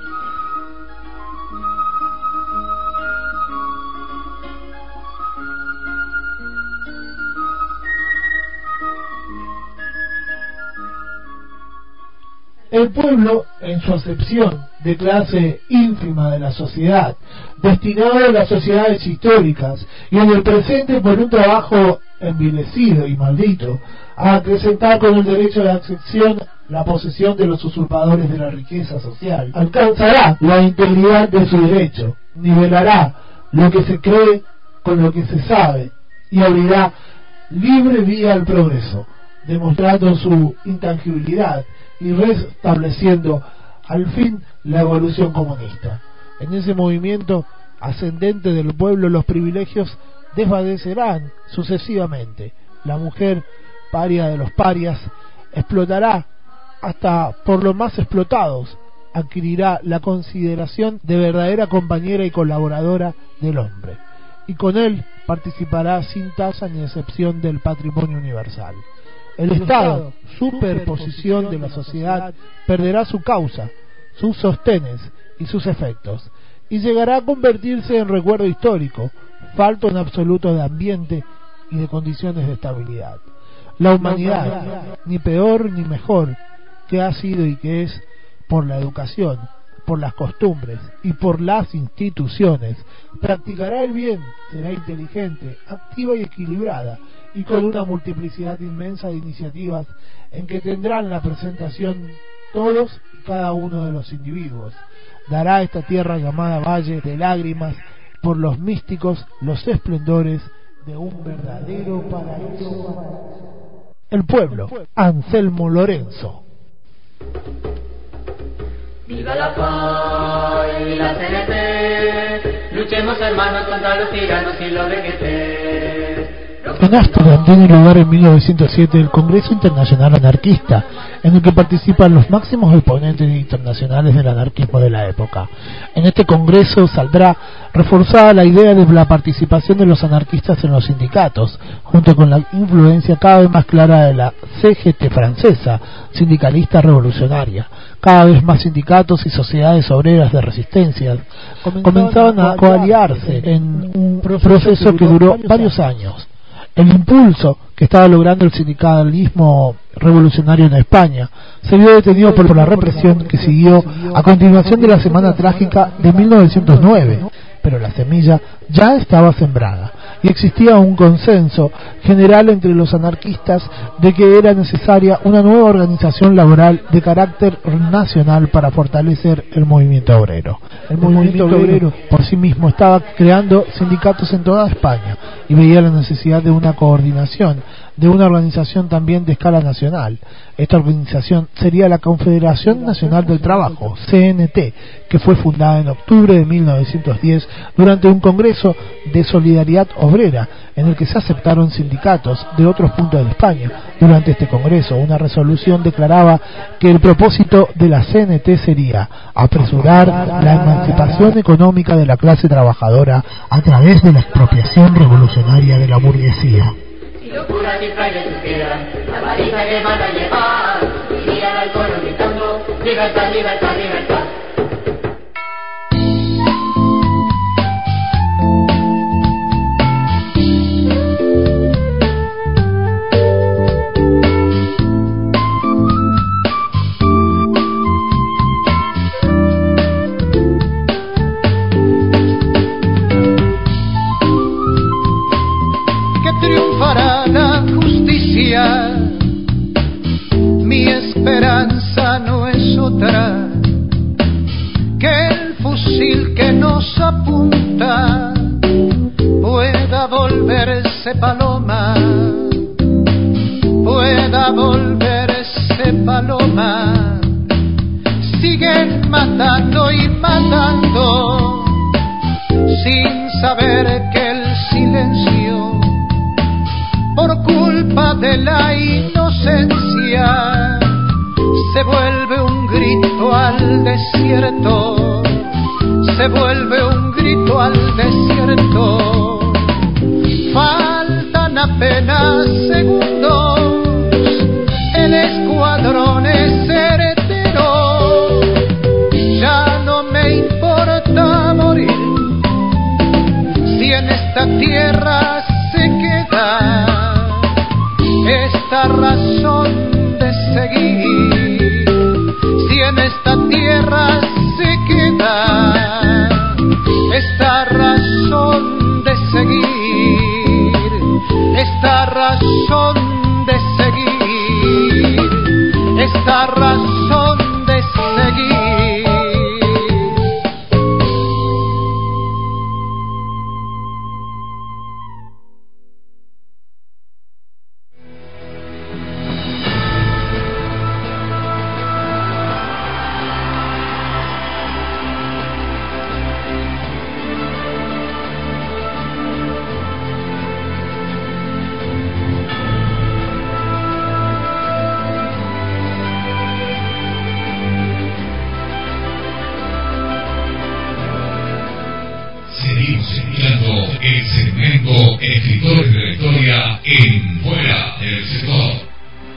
El pueblo, en su acepción de clase ínfima de la sociedad, destinado a las sociedades históricas y en el presente por un trabajo envilecido y maldito, a acrecentar con el derecho de accesión la posesión de los usurpadores de la riqueza social, alcanzará la integridad de su derecho, nivelará lo que se cree con lo que se sabe y abrirá libre vía al progreso, demostrando su intangibilidad y restableciendo al fin la evolución comunista. En ese movimiento ascendente del pueblo, los privilegios desvanecerán sucesivamente. La mujer, paria de los parias, explotará hasta por los más explotados, adquirirá la consideración de verdadera compañera y colaboradora del hombre, y con él participará sin tasa ni excepción del patrimonio universal. El Estado, superposición de la sociedad, perderá su causa, sus sostenes y sus efectos, y llegará a convertirse en recuerdo histórico, falto en absoluto de ambiente y de condiciones de estabilidad. La humanidad, ni peor ni mejor que ha sido y que es, por la educación, por las costumbres y por las instituciones, practicará el bien, será inteligente, activa y equilibrada, y con una multiplicidad inmensa de iniciativas en que tendrán la presentación todos y cada uno de los individuos. Dará esta tierra llamada Valle de Lágrimas por los místicos los esplendores de un verdadero paraíso. El pueblo, Anselmo Lorenzo. Viva la paz y la C N T, luchemos hermanos contra los tiranos y los veguetes. En Ámsterdam tiene lugar en mil novecientos siete el Congreso Internacional Anarquista, en el que participan los máximos exponentes internacionales del anarquismo de la época. En este congreso saldrá reforzada la idea de la participación de los anarquistas en los sindicatos, junto con la influencia cada vez más clara de la C G T francesa, sindicalista revolucionaria. Cada vez más sindicatos y sociedades obreras de resistencia comenzaban a coaliarse en un proceso que duró varios años. El impulso que estaba logrando el sindicalismo revolucionario en España se vio detenido por la represión que siguió a continuación de la Semana Trágica de mil novecientos nueve, pero la semilla ya estaba sembrada y existía un consenso general entre los anarquistas de que era necesaria una nueva organización laboral de carácter nacional para fortalecer el movimiento obrero. El movimiento obrero por sí mismo estaba creando sindicatos en toda España y veía la necesidad de una coordinación, de una organización también de escala nacional. Esta organización sería la Confederación Nacional del Trabajo, C N T, que fue fundada en octubre de mil novecientos diez durante un congreso de solidaridad obrera Obrera, en el que se aceptaron sindicatos de otros puntos de España. Durante este congreso, una resolución declaraba que el propósito de la C N T sería apresurar la emancipación económica de la clase trabajadora a través de la expropiación revolucionaria de la burguesía. Si locuras y frailes supieran la varita que van a llevar, irían al coro gritando libertad, libertad, libertad. Triunfará la justicia, mi esperanza no es otra que el fusil que nos apunta pueda volverse paloma, pueda volverse paloma. Siguen matando y matando sin saber que el silencio por culpa de la inocencia se vuelve un grito al desierto, se vuelve un grito al desierto. Faltan apenas segundos, el escuadrón es certero, ya no me importa morir si en esta tierra se queda esta razón de seguir, si en esta tierra se queda esta razón de seguir, esta razón de seguir, esta razón de seguir. El segmento Escritores de la Historia en Fuera del Sector.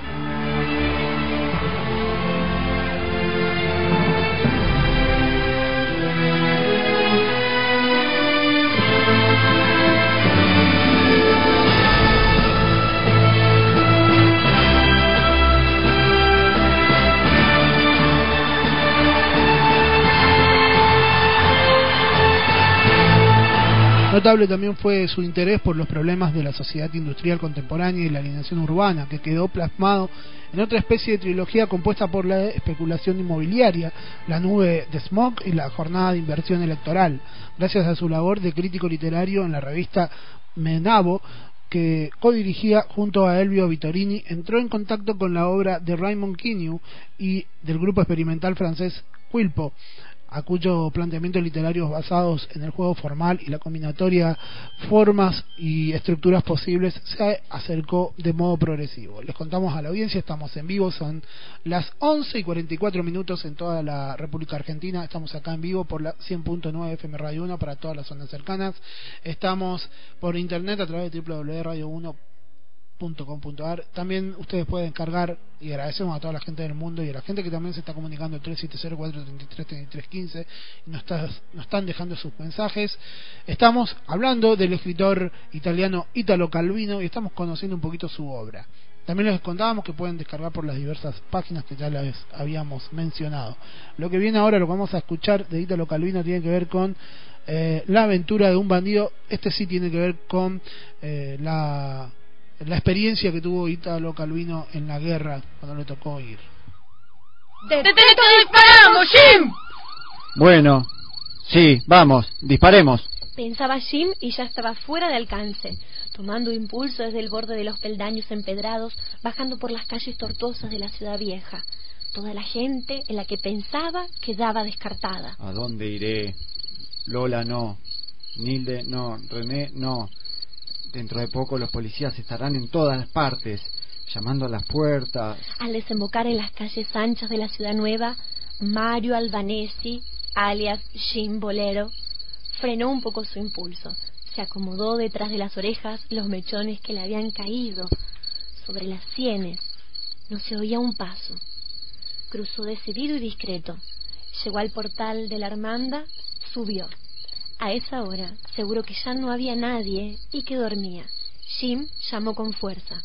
Notable también fue su interés por los problemas de la sociedad industrial contemporánea y la alienación urbana, que quedó plasmado en otra especie de trilogía compuesta por la especulación inmobiliaria, la nube de smog y la jornada de inversión electoral. Gracias a su labor de crítico literario en la revista Menabo, que codirigía junto a Elvio Vittorini, entró en contacto con la obra de Raymond Queneau y del grupo experimental francés Quilpo, a cuyos planteamientos literarios basados en el juego formal y la combinatoria formas y estructuras posibles se acercó de modo progresivo. Les contamos a la audiencia, estamos en vivo, son las once y cuarenta y cuatro minutos en toda la República Argentina, estamos acá en vivo por la cien punto nueve F M Radio uno para todas las zonas cercanas, estamos por internet a través de doble u doble u doble u punto radio uno punto com punto a r. También ustedes pueden cargar, y agradecemos a toda la gente del mundo y a la gente que también se está comunicando al tres siete cero, cuatro tres tres, tres tres uno cinco y nos, está, nos están dejando sus mensajes. Estamos hablando del escritor italiano Italo Calvino y estamos conociendo un poquito su obra. También les contábamos que pueden descargar por las diversas páginas que ya les habíamos mencionado. Lo que viene ahora, lo que vamos a escuchar de Italo Calvino, tiene que ver con eh, la aventura de un bandido. Este sí tiene que ver con eh, la la experiencia que tuvo Italo Calvino en la guerra cuando le tocó ir. ¡Te, te, te disparamos, Jim! Bueno, sí, vamos, disparemos. Pensaba Jim y ya estaba fuera de alcance, tomando impulso desde el borde de los peldaños empedrados, bajando por las calles tortuosas de la ciudad vieja. Toda la gente en la que pensaba quedaba descartada. ¿A dónde iré? Lola no, Nilde no, René no. Dentro de poco los policías estarán en todas las partes, llamando a las puertas. Al desembocar en las calles anchas de la ciudad nueva, Mario Albanesi, alias Jim Bolero, frenó un poco su impulso. Se acomodó detrás de las orejas los mechones que le habían caído sobre las sienes. No se oía un paso. Cruzó decidido y discreto. Llegó al portal de la Armanda, subió. A esa hora, seguro que ya no había nadie y que dormía. Jim llamó con fuerza.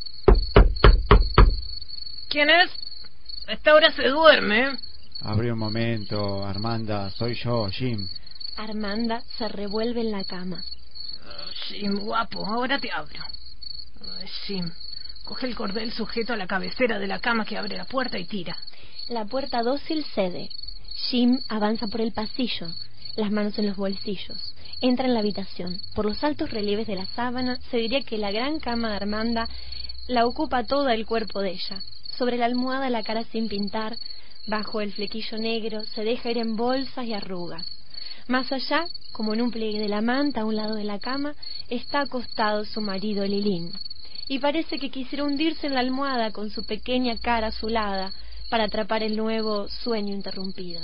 ¿Quién es? A esta hora se duerme. Abre un momento, Armanda. Soy yo, Jim. Armanda se revuelve en la cama. Oh, Jim, guapo, ahora te abro. Oh, Jim, coge el cordel sujeto a la cabecera de la cama que abre la puerta y tira. La puerta dócil cede. Jim avanza por el pasillo, las manos en los bolsillos. Entra en la habitación. Por los altos relieves de la sábana se diría que la gran cama de Armanda la ocupa todo el cuerpo de ella. Sobre la almohada la cara sin pintar, bajo el flequillo negro se deja ir en bolsas y arrugas. Más allá, como en un pliegue de la manta a un lado de la cama, está acostado su marido Lilín. Y parece que quisiera hundirse en la almohada con su pequeña cara azulada para atrapar el nuevo sueño interrumpido.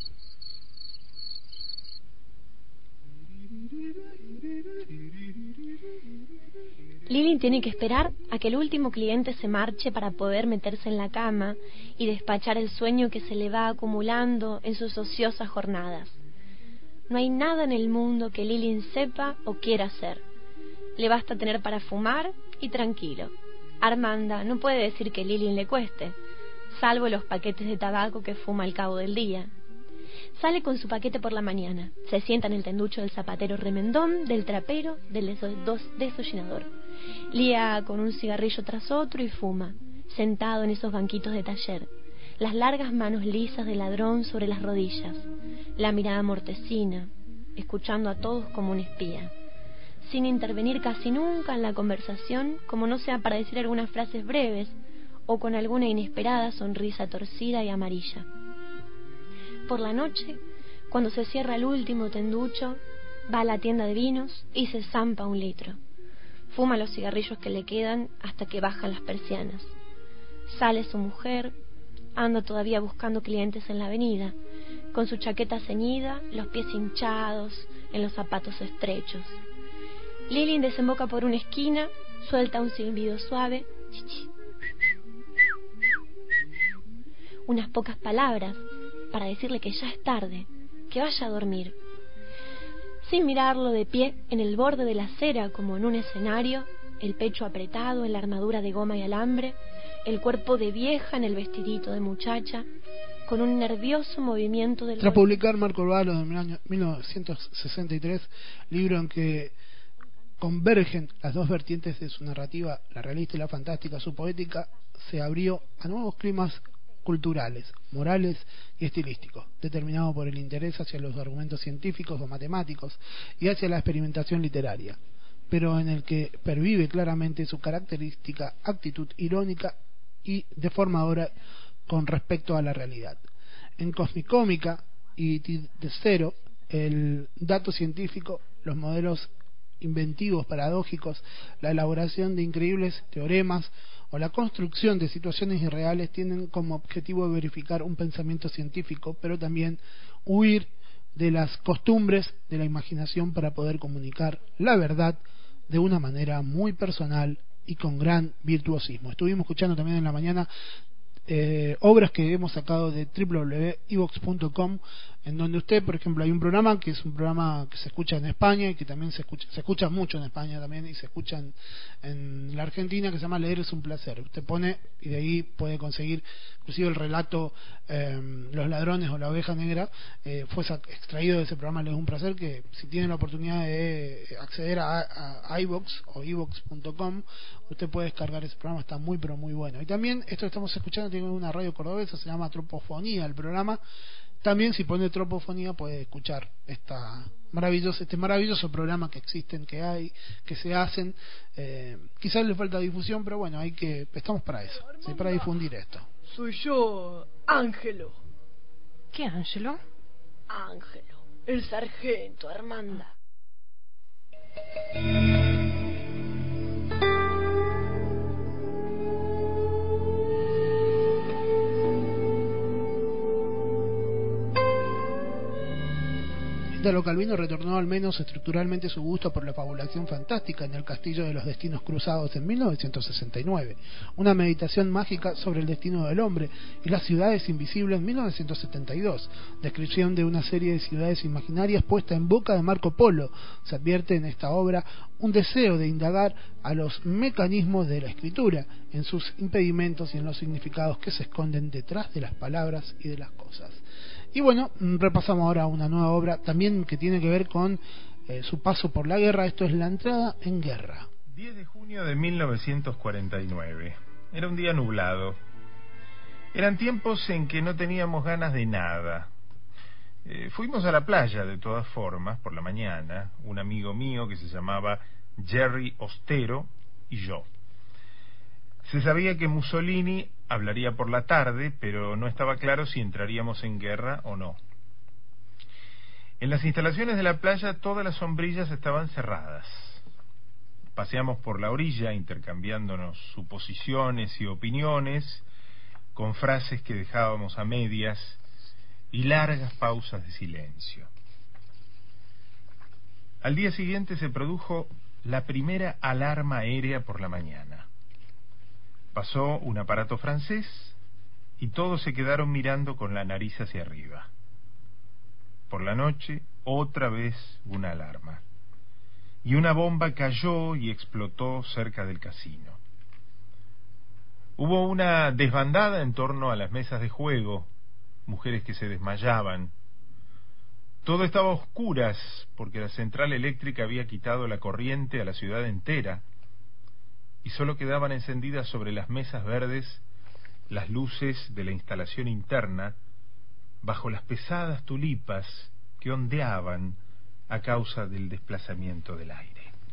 Lilín tiene que esperar a que el último cliente se marche para poder meterse en la cama y despachar el sueño que se le va acumulando en sus ociosas jornadas. No hay nada en el mundo que Lilín sepa o quiera hacer. Le basta tener para fumar y tranquilo. Armanda no puede decir que Lilín le cueste, salvo los paquetes de tabaco que fuma al cabo del día. Sale con su paquete por la mañana, se sienta en el tenducho del zapatero remendón, del trapero, del desollinador. Lía con un cigarrillo tras otro y fuma, sentado en esos banquitos de taller, las largas manos lisas del ladrón sobre las rodillas, la mirada mortecina, escuchando a todos como un espía, sin intervenir casi nunca en la conversación, como no sea para decir algunas frases breves o con alguna inesperada sonrisa torcida y amarilla. Por la noche, cuando se cierra el último tenducho, va a la tienda de vinos y se zampa un litro. Fuma los cigarrillos que le quedan hasta que bajan las persianas. Sale su mujer, anda todavía buscando clientes en la avenida, con su chaqueta ceñida, los pies hinchados, en los zapatos estrechos. Lilín desemboca por una esquina, suelta un silbido suave, unas pocas palabras para decirle que ya es tarde, que vaya a dormir. Sin mirarlo, de pie en el borde de la acera como en un escenario, el pecho apretado en la armadura de goma y alambre, el cuerpo de vieja en el vestidito de muchacha, con un nervioso movimiento del... Tras publicar Marco Urbano en el año mil novecientos sesenta y tres, libro en que convergen las dos vertientes de su narrativa, la realista y la fantástica, su poética se abrió a nuevos climas culturales, morales y estilísticos, determinado por el interés hacia los argumentos científicos o matemáticos y hacia la experimentación literaria, pero en el que pervive claramente su característica actitud irónica y deformadora con respecto a la realidad. En Cosmicómica y de Cero, el dato científico, los modelos inventivos, paradójicos, la elaboración de increíbles teoremas o la construcción de situaciones irreales tienen como objetivo verificar un pensamiento científico, pero también huir de las costumbres de la imaginación para poder comunicar la verdad de una manera muy personal y con gran virtuosismo. Estuvimos escuchando también en la mañana eh, obras que hemos sacado de doble u doble u doble u punto ivox punto com, en donde usted, por ejemplo, hay un programa que es un programa que se escucha en España y que también se escucha, se escucha mucho en España también y se escucha en, en la Argentina, que se llama Leer es un placer. Usted pone y de ahí puede conseguir inclusive el relato eh, Los ladrones o la oveja negra, eh, fue extraído de ese programa Leer es un placer, que si tiene la oportunidad de acceder a, a, a iVox o ivox punto com, usted puede descargar ese programa, está muy pero muy bueno. Y también esto que estamos escuchando tiene una radio cordobesa, se llama Tropofonía el programa. También si pone Tropofonía puede escuchar esta maravilloso, este maravilloso programa que existen, que hay, que se hacen. Eh, quizás le falta difusión, pero bueno, hay que, estamos para eso, ¿sí? Para difundir esto. Soy yo, Ángelo. ¿Qué Ángelo? Ángelo, el sargento Armanda. Italo Calvino retornó al menos estructuralmente su gusto por la fabulación fantástica en El Castillo de los Destinos Cruzados en mil novecientos sesenta y nueve, una meditación mágica sobre el destino del hombre y las ciudades invisibles en mil novecientos setenta y dos, descripción de una serie de ciudades imaginarias puesta en boca de Marco Polo. Se advierte en esta obra un deseo de indagar a los mecanismos de la escritura, en sus impedimentos y en los significados que se esconden detrás de las palabras y de las cosas. Y bueno, repasamos ahora una nueva obra también que tiene que ver con eh, su paso por la guerra. Esto es La entrada en guerra. diez de junio de mil novecientos cuarenta y nueve. Era un día nublado. Eran tiempos en que no teníamos ganas de nada. Eh, fuimos a la playa de todas formas por la mañana, un amigo mío que se llamaba Jerry Ostero y yo. Se sabía que Mussolini hablaría por la tarde, pero no estaba claro si entraríamos en guerra o no. En las instalaciones de la playa todas las sombrillas estaban cerradas. Paseamos por la orilla intercambiándonos suposiciones y opiniones, con frases que dejábamos a medias y largas pausas de silencio. Al día siguiente se produjo la primera alarma aérea por la mañana. Pasó un aparato francés y todos se quedaron mirando con la nariz hacia arriba. Por la noche, otra vez una alarma. Y una bomba cayó y explotó cerca del casino. Hubo una desbandada en torno a las mesas de juego, mujeres que se desmayaban. Todo estaba a oscuras porque la central eléctrica había quitado la corriente a la ciudad entera y solo quedaban encendidas sobre las mesas verdes las luces de la instalación interna bajo las pesadas tulipas que ondeaban a causa del desplazamiento del aire.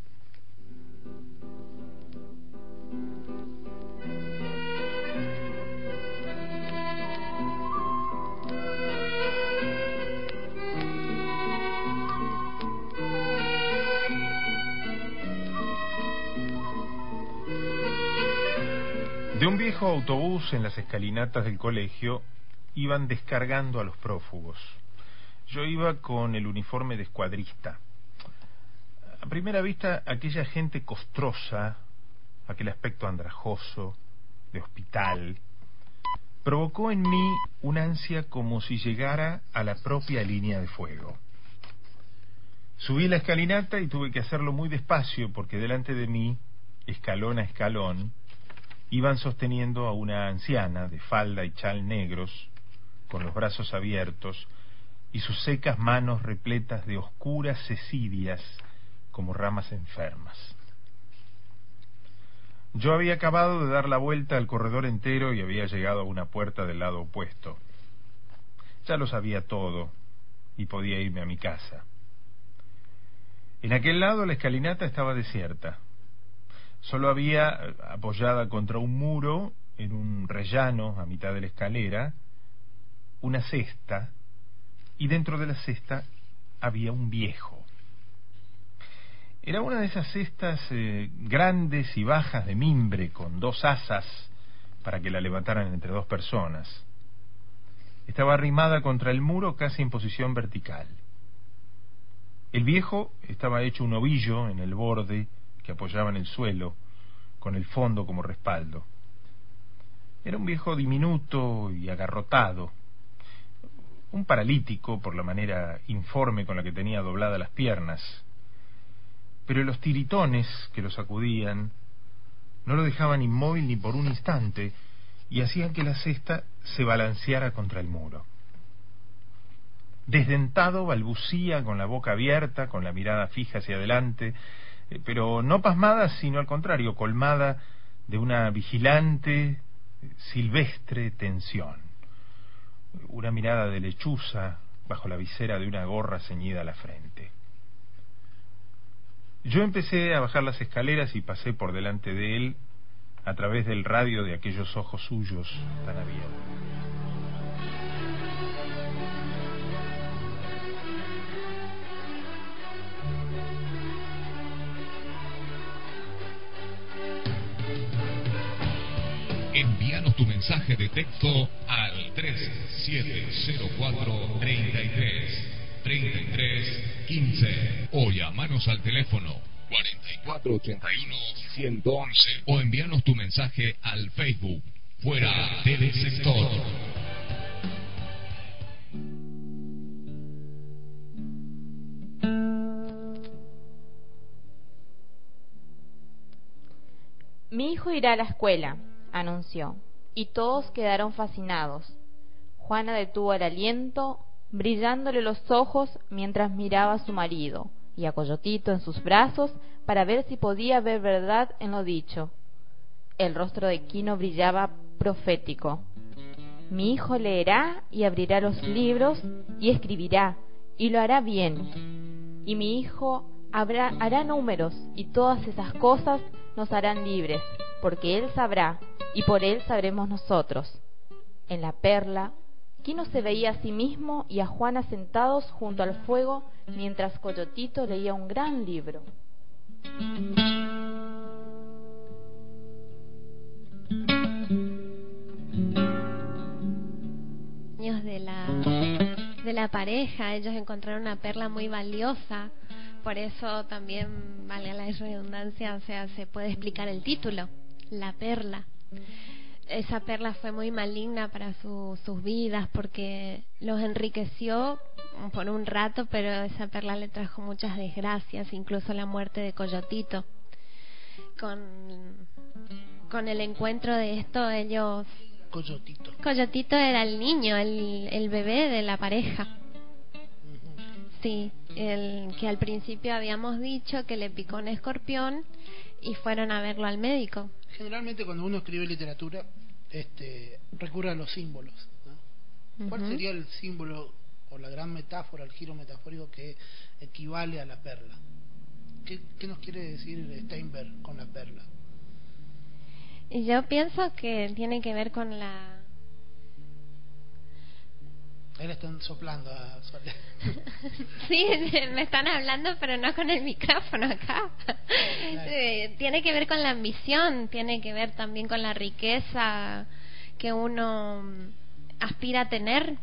De un viejo autobús en las escalinatas del colegio iban descargando a los prófugos. Yo iba con el uniforme de escuadrista. A primera vista, aquella gente costrosa, aquel aspecto andrajoso, de hospital, provocó en mí una ansia como si llegara a la propia línea de fuego. Subí la escalinata y tuve que hacerlo muy despacio porque delante de mí, escalón a escalón, iban sosteniendo a una anciana de falda y chal negros, con los brazos abiertos y sus secas manos repletas de oscuras cecidias como ramas enfermas. Yo había acabado de dar la vuelta al corredor entero y había llegado a una puerta del lado opuesto. Ya lo sabía todo y podía irme a mi casa. En aquel lado la escalinata estaba desierta. Solo había, apoyada contra un muro, en un rellano a mitad de la escalera, una cesta, y dentro de la cesta había un viejo. Era una de esas cestas eh, grandes y bajas de mimbre, con dos asas para que la levantaran entre dos personas. Estaba arrimada contra el muro casi en posición vertical. El viejo estaba hecho un ovillo en el borde que apoyaba en el suelo, con el fondo como respaldo. Era un viejo diminuto y agarrotado, un paralítico por la manera informe con la que tenía dobladas las piernas, pero los tiritones que lo sacudían no lo dejaban inmóvil ni por un instante y hacían que la cesta se balanceara contra el muro. Desdentado, balbucía con la boca abierta, con la mirada fija hacia adelante, pero no pasmada, sino al contrario, colmada de una vigilante, silvestre tensión. Una mirada de lechuza bajo la visera de una gorra ceñida a la frente. Yo empecé a bajar las escaleras y pasé por delante de él a través del radio de aquellos ojos suyos tan abiertos. Envíanos tu mensaje de texto al tres siete cero cuatro, treinta y tres, treinta y tres quince o llamanos al teléfono cuarenta y cuatro ochenta y uno ciento once o envíanos tu mensaje al Facebook Fuera del Sector. Mi hijo irá a la escuela, anunció, y todos quedaron fascinados. Juana detuvo el aliento, brillándole los ojos mientras miraba a su marido y a Coyotito en sus brazos para ver si podía ver verdad en lo dicho. El rostro de Quino brillaba profético. Mi hijo leerá y abrirá los libros y escribirá, y lo hará bien. Y mi hijo habrá, hará números, y todas esas cosas nos harán libres, porque él sabrá, y por él sabremos nosotros. En la perla, Quino se veía a sí mismo y a Juana sentados junto al fuego mientras Coyotito leía un gran libro. De la, de la pareja, ellos encontraron una perla muy valiosa, por eso también, valga la redundancia, o sea, se puede explicar el título, La Perla. Esa perla fue muy maligna para su, sus vidas porque los enriqueció por un rato, pero esa perla le trajo muchas desgracias, incluso la muerte de Coyotito. Con, con el encuentro de esto, ellos... Coyotito. Coyotito era el niño, el, el bebé de la pareja. Sí, el que al principio habíamos dicho que le picó un escorpión y fueron a verlo al médico. Generalmente cuando uno escribe literatura, este, recurre a los símbolos, ¿no? ¿Cuál uh-huh. sería el símbolo o la gran metáfora, el giro metafórico que equivale a la perla? ¿Qué, qué nos quiere decir Steinberg con la perla? Y yo pienso que tiene que ver con la... Ahí le están soplando a Soledad. Sí, me están hablando, pero no con el micrófono acá. Claro. Eh, tiene que ver con la ambición, tiene que ver también con la riqueza que uno aspira a tener.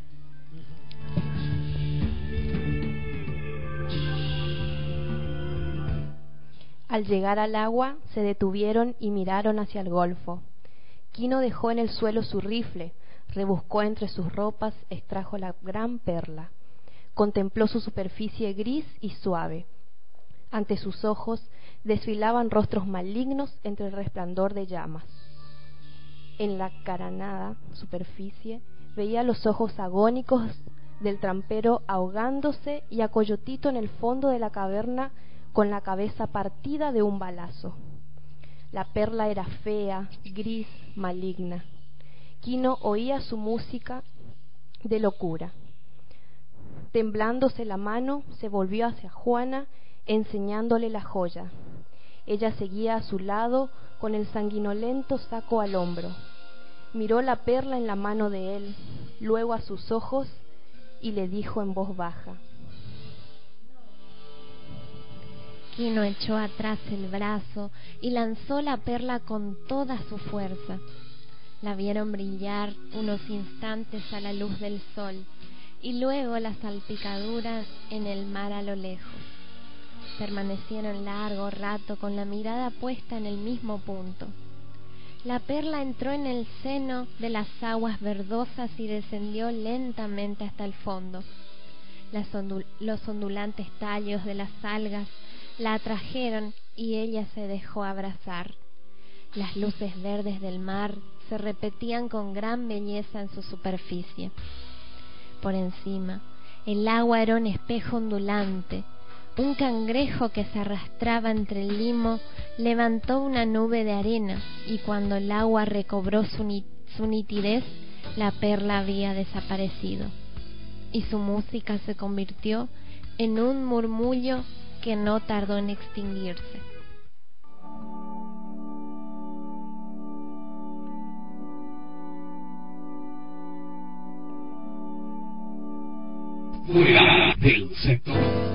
Al llegar al agua, se detuvieron y miraron hacia el golfo. Quino dejó en el suelo su rifle, rebuscó entre sus ropas, extrajo la gran perla. Contempló su superficie gris y suave. Ante sus ojos desfilaban rostros malignos entre el resplandor de llamas. En la acaranada superficie veía los ojos agónicos del trampero ahogándose y a Coyotito en el fondo de la caverna con la cabeza partida de un balazo. La perla era fea, gris, maligna. Quino oía su música de locura. Temblándose la mano, se volvió hacia Juana, enseñándole la joya. Ella seguía a su lado con el sanguinolento saco al hombro. Miró la perla en la mano de él, luego a sus ojos, y le dijo en voz baja: Quino echó atrás el brazo y lanzó la perla con toda su fuerza. La vieron brillar unos instantes a la luz del sol y luego las salpicaduras en el mar a lo lejos. Permanecieron largo rato con la mirada puesta en el mismo punto. La perla entró en el seno de las aguas verdosas y descendió lentamente hasta el fondo. Las ondul- los ondulantes tallos de las algas la atrajeron y ella se dejó abrazar. Las luces verdes del mar se repetían con gran belleza en su superficie. Por encima, el agua era un espejo ondulante. Un cangrejo que se arrastraba entre el limo levantó una nube de arena y cuando el agua recobró su, ni- su nitidez, la perla había desaparecido y su música se convirtió en un murmullo que no tardó en extinguirse. Fuera del sector.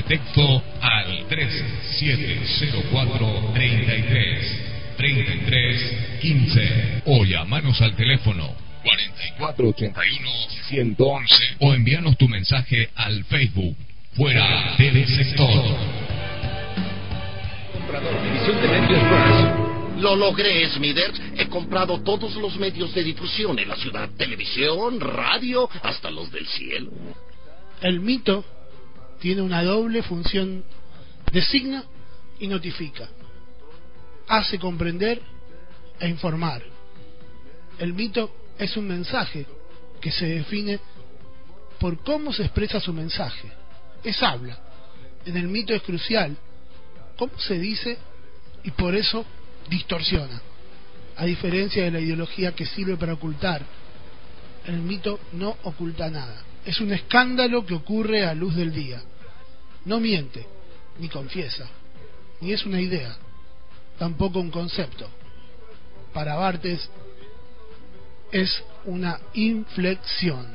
de texto al tres siete cero cuatro treinta y tres treinta y tres quince o llamanos al teléfono cuarenta y cuatro ochenta y uno ciento once o envíanos tu mensaje al Facebook Fuera del Sector. Comprador, división de medios más. Lo logré, Smithers. He comprado todos los medios de difusión en la ciudad. Televisión, radio, hasta los del cielo. El mito tiene una doble función: designa y notifica, hace comprender e informar. El mito es un mensaje que se define por cómo se expresa su mensaje. Es habla. En el mito es crucial cómo se dice y por eso distorsiona. A diferencia de la ideología que sirve para ocultar, el mito no oculta nada. Es un escándalo que ocurre a luz del día. No miente, ni confiesa, ni es una idea, tampoco un concepto. Para Barthes es una inflexión.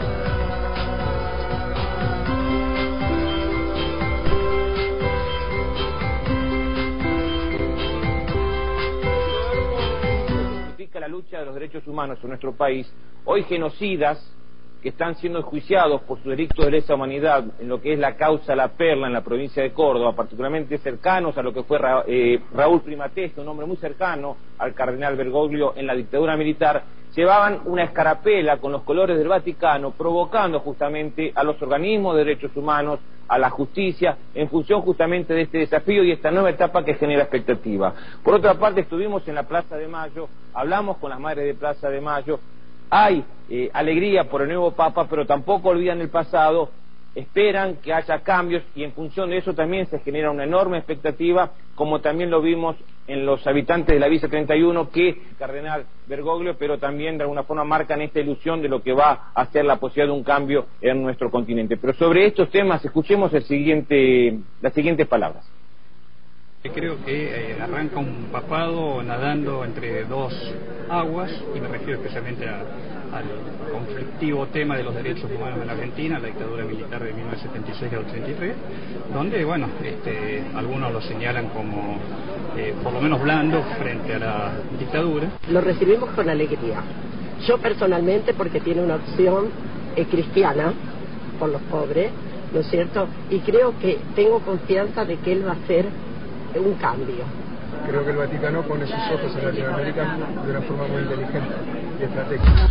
La lucha de los derechos humanos en nuestro país, hoy genocidas que están siendo enjuiciados por sus delitos de lesa humanidad en lo que es la causa La Perla en la provincia de Córdoba, particularmente cercanos a lo que fue Ra eh, Raúl Primatesta, un hombre muy cercano al cardenal Bergoglio en la dictadura militar, llevaban una escarapela con los colores del Vaticano, provocando justamente a los organismos de derechos humanos, a la justicia, en función justamente de este desafío y esta nueva etapa que genera expectativa. Por otra parte, estuvimos en la Plaza de Mayo, hablamos con las madres de Plaza de Mayo, hay eh, alegría por el nuevo Papa, pero tampoco olvidan el pasado, esperan que haya cambios y en función de eso también se genera una enorme expectativa, como también lo vimos en los habitantes de la Villa treinta y uno, que el cardenal Bergoglio, pero también de alguna forma marcan esta ilusión de lo que va a ser la posibilidad de un cambio en nuestro continente. Pero sobre estos temas escuchemos el siguiente, las siguientes palabras. Creo que eh, arranca un papado nadando entre dos aguas, y me refiero especialmente a, al conflictivo tema de los derechos humanos en la Argentina, la dictadura militar de mil novecientos setenta y seis al ochenta y tres, donde, bueno, este, algunos lo señalan como eh, por lo menos blando frente a la dictadura. Lo recibimos con alegría. Yo personalmente, porque tiene una opción eh, cristiana por los pobres, ¿no es cierto? Y creo que tengo confianza de que él va a hacer un cambio. Creo que el Vaticano pone sus ojos en Latinoamérica de una forma muy inteligente y estratégica.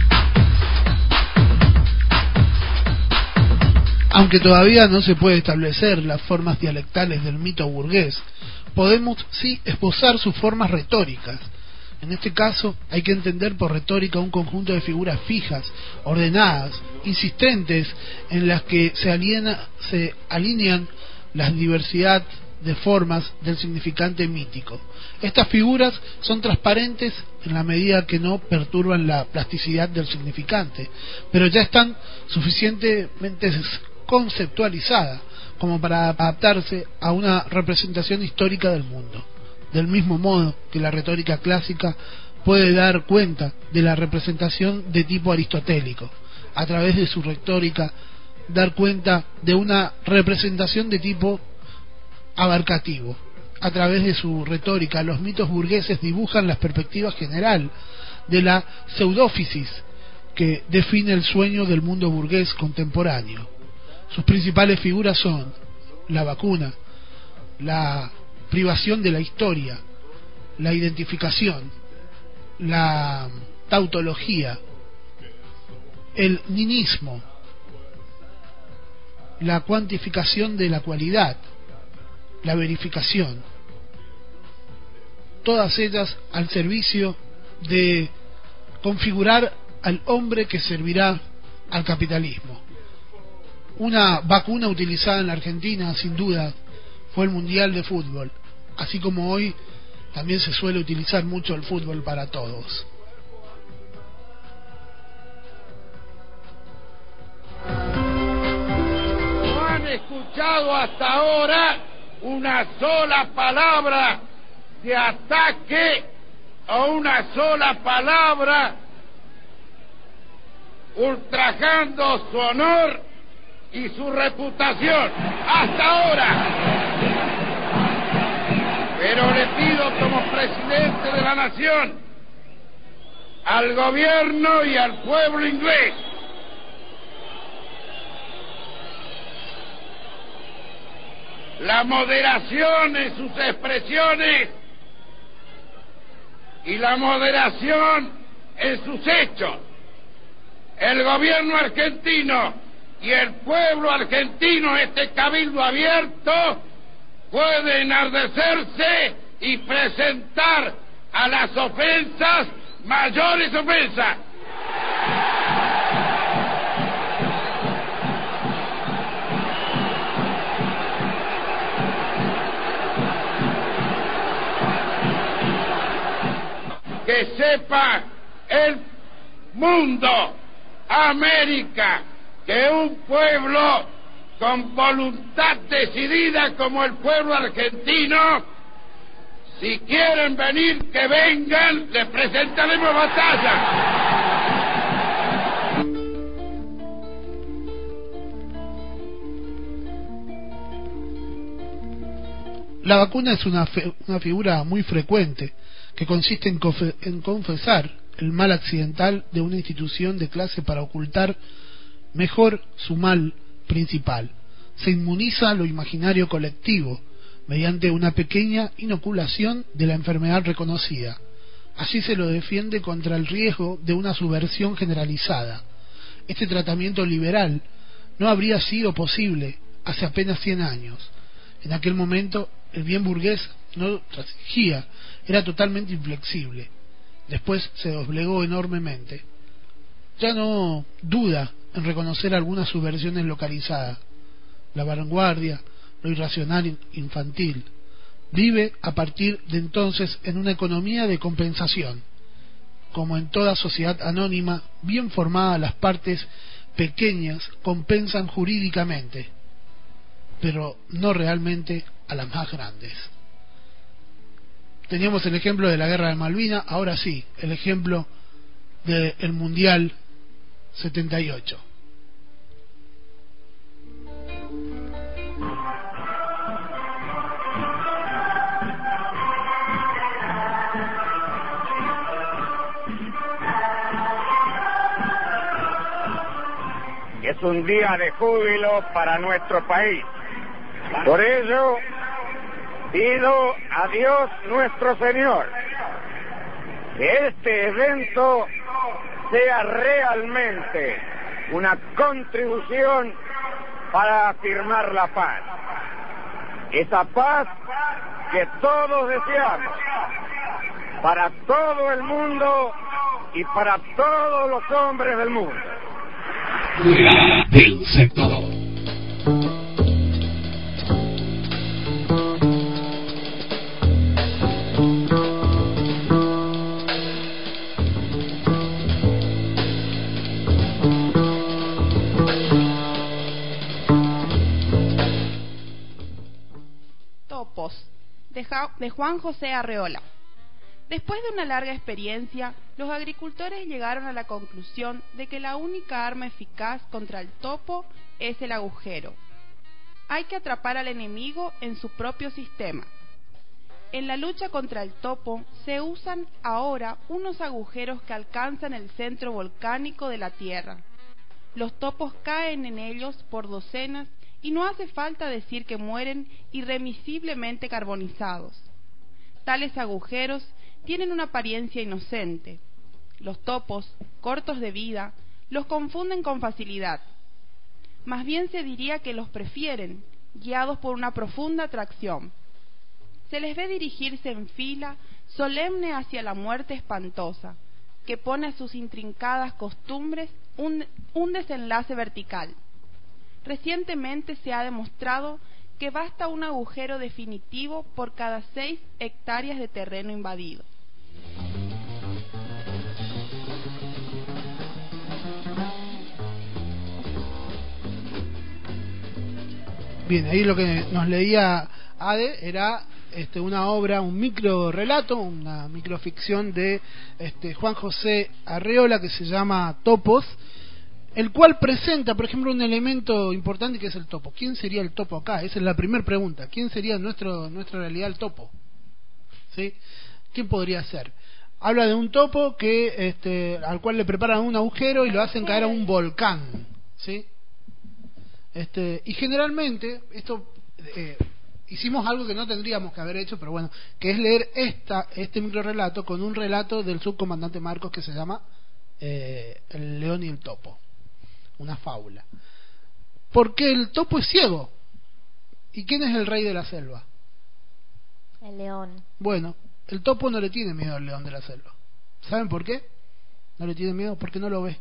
Aunque todavía no se puede establecer las formas dialectales del mito burgués, podemos sí esbozar sus formas retóricas. En este caso hay que entender por retórica un conjunto de figuras fijas, ordenadas, insistentes, en las que se, aliena, se alinean la diversidad de formas del significante mítico. Estas figuras son transparentes en la medida que no perturban la plasticidad del significante, pero ya están suficientemente conceptualizadas como para adaptarse a una representación histórica del mundo. Del mismo modo que la retórica clásica puede dar cuenta de la representación de tipo aristotélico, a través de su retórica dar cuenta de una representación de tipo abarcativo. A través de su retórica, los mitos burgueses dibujan la perspectiva general de la pseudófisis que define el sueño del mundo burgués contemporáneo. Sus principales figuras son la vacuna, la privación de la historia, la identificación, la tautología, el ninismo, la cuantificación de la cualidad, la verificación, todas ellas al servicio de configurar al hombre que servirá al capitalismo. Una vacuna utilizada en la Argentina, sin duda, fue el Mundial de Fútbol, así como hoy también se suele utilizar mucho el fútbol para todos. ¿No han escuchado hasta ahora una sola palabra de ataque o una sola palabra ultrajando su honor y su reputación hasta ahora. Pero le pido como presidente de la nación al gobierno y al pueblo inglés la moderación en sus expresiones y la moderación en sus hechos. El gobierno argentino y el pueblo argentino, este cabildo abierto, puede enardecerse y presentar a las ofensas mayores ofensas. Que sepa el mundo, América, que un pueblo con voluntad decidida como el pueblo argentino, si quieren venir, que vengan, les presentaremos batalla. La vacuna es una, fe, una figura muy frecuente que consiste en, confe, en confesar el mal accidental de una institución de clase para ocultar mejor su mal principal. Se inmuniza lo imaginario colectivo mediante una pequeña inoculación de la enfermedad reconocida. Así se lo defiende contra el riesgo de una subversión generalizada. Este tratamiento liberal no habría sido posible hace apenas cien años. En aquel momento el bien burgués no transigía, era totalmente inflexible. Después se doblegó enormemente. Ya no duda en reconocer algunas subversiones localizadas. La vanguardia, lo irracional infantil. Vive a partir de entonces en una economía de compensación. Como en toda sociedad anónima, bien formada, las partes pequeñas compensan jurídicamente, pero no realmente a las más grandes. Teníamos el ejemplo de la guerra de Malvinas, ahora sí, el ejemplo del Mundial setenta y ocho. Es un día de júbilo para nuestro país. Por ello, pido a Dios nuestro Señor que este evento sea realmente una contribución para afirmar la paz. Esa paz que todos deseamos para todo el mundo y para todos los hombres del mundo. Fuera del sector. Topos, de Juan José Arreola. Después de una larga experiencia, los agricultores llegaron a la conclusión de que la única arma eficaz contra el topo es el agujero. Hay que atrapar al enemigo en su propio sistema. En la lucha contra el topo se usan ahora unos agujeros que alcanzan el centro volcánico de la Tierra. Los topos caen en ellos por docenas y no hace falta decir que mueren irremisiblemente carbonizados. Tales agujeros tienen una apariencia inocente. Los topos, cortos de vida, los confunden con facilidad. Más bien se diría que los prefieren, guiados por una profunda atracción. Se les ve dirigirse en fila, solemne hacia la muerte espantosa, que pone a sus intrincadas costumbres un, un desenlace vertical. Recientemente se ha demostrado que basta un agujero definitivo por cada seis hectáreas de terreno invadido. Bien, ahí lo que nos leía Ade era este, una obra, un micro relato, una microficción de este, Juan José Arreola que se llama Topos. el cual presenta, por ejemplo, un elemento importante que es el topo. ¿Quién sería el topo acá? Esa es la primera pregunta. ¿Quién sería en nuestro, nuestra realidad el topo? ¿Sí? ¿Quién podría ser? Habla de un topo que este, al cual le preparan un agujero y lo hacen caer a un volcán, ¿sí? Este, y generalmente esto eh, hicimos algo que no tendríamos que haber hecho, pero bueno, que es leer esta este microrelato con un relato del subcomandante Marcos que se llama eh, El león y el topo, una fábula. Porque el topo es ciego. ¿Y quién es el rey de la selva? El león. Bueno, el topo no le tiene miedo al león de la selva. ¿Saben por qué? No le tiene miedo porque no lo ve.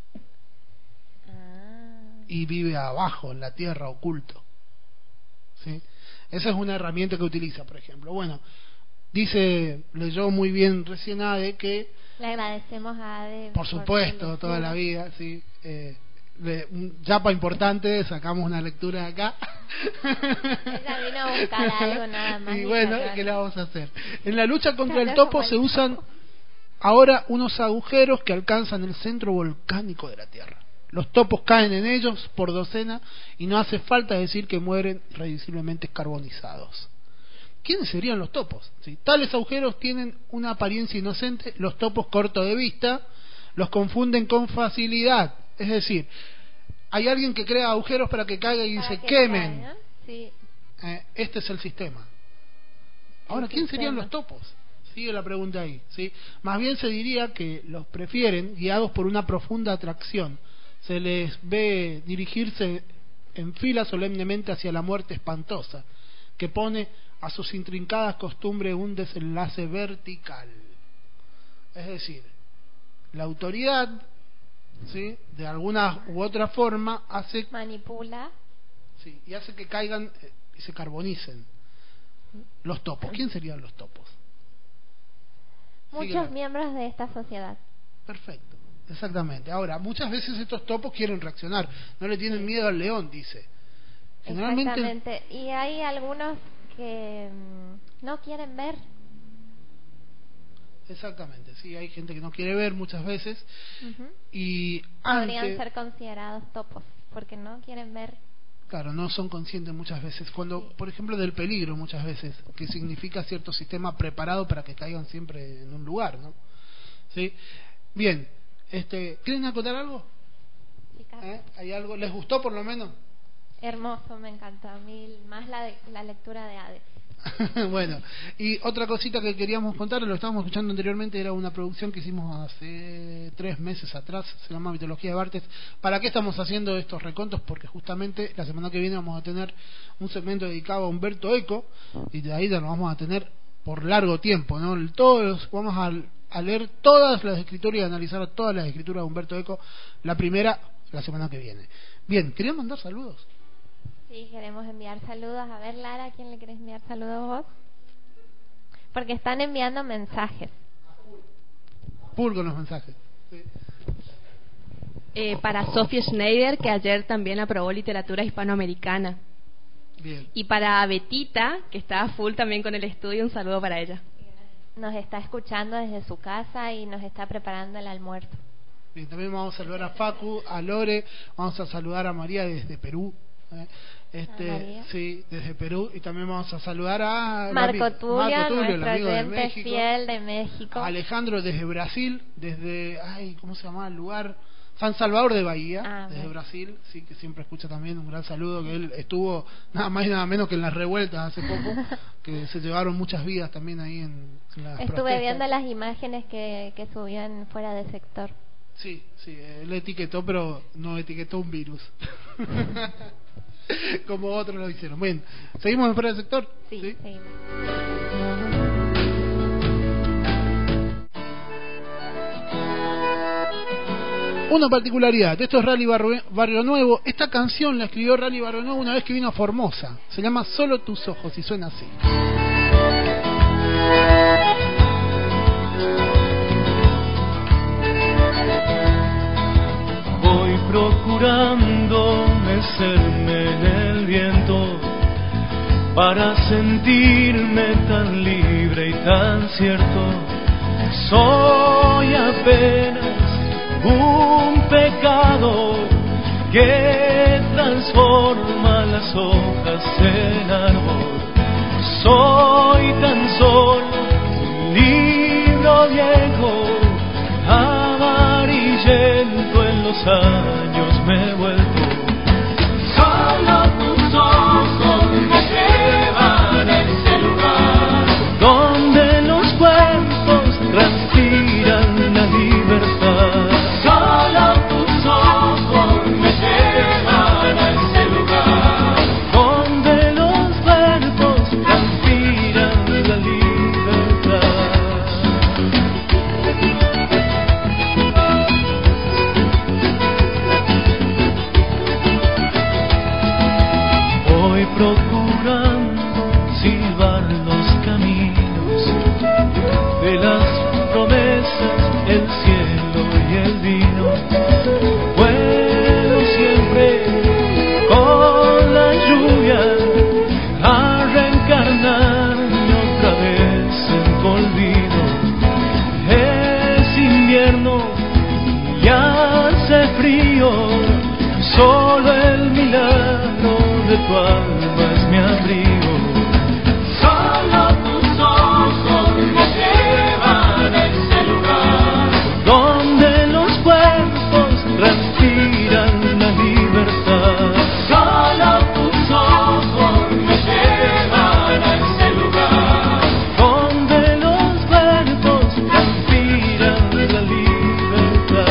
Ah. Y vive abajo, en la tierra, oculto. ¿Sí? Esa es una herramienta que utiliza, por ejemplo. Bueno, dice, leyó muy bien recién Ade que... Le agradecemos a Ade. Por supuesto, por toda la vida, sí. Eh, le, un yapa importante, sacamos una lectura de acá. Ella vino a buscar algo nada más. Y bueno, ¿qué le vamos a hacer? En la lucha contra el Claro, topo como se el usan topo. ahora unos agujeros que alcanzan el centro volcánico de la Tierra. Los topos caen en ellos por docena y no hace falta decir que mueren irreduciblemente carbonizados. ¿Quiénes serían los topos? Si tales agujeros tienen una apariencia inocente, los topos cortos de vista los confunden con facilidad. Es decir, hay alguien que crea agujeros para que caiga y Para se que quemen. caigan, sí. Eh, este es el sistema. Ahora, El ¿quién sistema. serían los topos? Sigue la pregunta ahí, ¿sí? Más bien se diría que los prefieren guiados por una profunda atracción. Se les ve dirigirse en fila solemnemente hacia la muerte espantosa, que pone a sus intrincadas costumbres un desenlace vertical. Es decir, la autoridad, ¿sí?, de alguna u otra forma hace manipula, sí, y hace que caigan eh, y se carbonicen los topos. ¿Quién serían los topos? muchos Síguela. miembros de esta sociedad. Perfecto, exactamente. Ahora, muchas veces estos topos quieren reaccionar, no le tienen miedo al león, dice. Generalmente, Exactamente. Y hay algunos que mm, no quieren ver. exactamente, sí, hay gente que no quiere ver muchas veces. Ujú. Y Podrían antes, ser considerados topos porque no quieren ver. claro, no son conscientes muchas veces, cuando, Sí. por ejemplo, del peligro muchas veces, que significa cierto sistema preparado para que caigan siempre en un lugar, ¿no? ¿Sí? Bien, este, ¿quieren acotar algo? Chicas, ¿Eh? ¿Hay algo? ¿Les gustó por lo menos? hermoso, me encantó a mí más la, de, la lectura de Ade. Bueno, y otra cosita que queríamos contar, lo estábamos escuchando anteriormente, era una producción que hicimos hace tres meses atrás, se llama Mitología de Bartes. ¿Para qué estamos haciendo estos recontos? Porque justamente la semana que viene vamos a tener un segmento dedicado a Humberto Eco, y de ahí ya lo vamos a tener por largo tiempo, ¿no? Todos vamos a, a leer todas las escrituras y a analizar todas las escrituras de Humberto Eco, la primera la semana que viene. Bien, ¿querían mandar saludos? Sí, queremos enviar saludos. A ver, Lara, ¿a quién le querés enviar saludos vos? Porque están enviando mensajes. Full con los mensajes. Sí. Eh, para Sofía Schneider, que ayer también aprobó literatura hispanoamericana. Bien. Y para Betita, que está full también con el estudio, un saludo para ella. Nos está escuchando desde su casa y nos está preparando el almuerzo. Bien, también vamos a saludar a Facu, a Lore, vamos a saludar a María desde Perú. ¿eh? Este, María. sí, desde Perú, y también vamos a saludar a Marco el ami- Tulio, Marco Tulio, el nuestro amigo de oyente México, fiel de México. a Alejandro desde Brasil, desde, ay, ¿cómo se llama el lugar? San Salvador de Bahía, Ah, desde bien. Brasil, sí, que siempre escucha también, un gran saludo, que él estuvo nada más y nada menos que en las revueltas hace poco, que se llevaron muchas vidas también ahí en, en las Estuve protestas. viendo las imágenes que, que subían fuera de sector. Sí, sí, él etiquetó, pero no etiquetó un virus. Como otros lo hicieron. Bien, ¿seguimos en fuera del sector? Sí, ¿Sí? seguimos. Una particularidad, esto es Rally Barrio, Barrio Nuevo. Esta canción la escribió Rally Barrio Nuevo una vez que vino a Formosa. Se llama Solo tus ojos y suena así. Voy procurando mecerme en el viento para sentirme tan libre y tan cierto. Soy apenas un pequeño pecado que transforma las hojas en árbol. Soy tan solo un libro viejo, amarillento en los años me he vuelto. Solo tus ojos me llevan a ese lugar donde los cuerpos transpiran la libertad. Solo tus ojos me llevan a ese lugar donde los cuerpos transpiran la libertad. Voy procurando silbar los caminos de las promesas, el cielo y el vino. Puedo siempre con la lluvia a reencarnarme otra vez en olvido. Es invierno y hace frío, solo el milagro de tu alma es mi abrigo. Solo tus ojos me llevan a ese lugar donde los cuerpos transpiran la libertad. Solo tus ojos me llevan a ese lugar donde los cuerpos transpiran la libertad.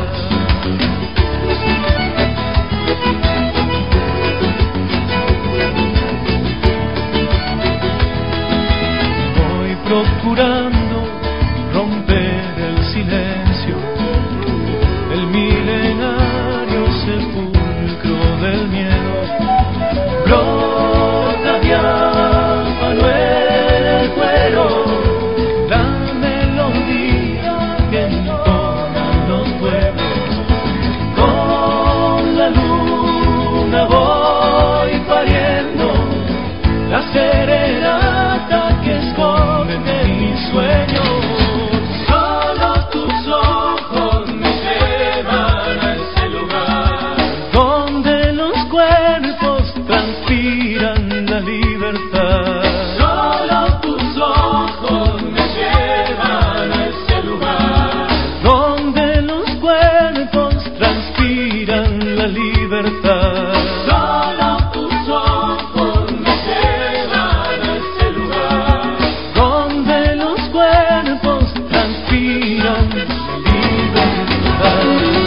Voy procurando romper el silencio, el milenario sepulcro del miedo. Brota diáfano en el cuero la melodía que entonan los pueblos. Con la luna voy pariendo la serenata que esconde mis sueños. Solo tus ojos me llevan a ese lugar donde los cuerpos transpiran la libertad. Solo tus ojos me llevan a ese lugar donde los cuerpos transpiran la libertad. Solo tus ojos me llevan a ese lugar donde los cuerpos transpiran la libertad.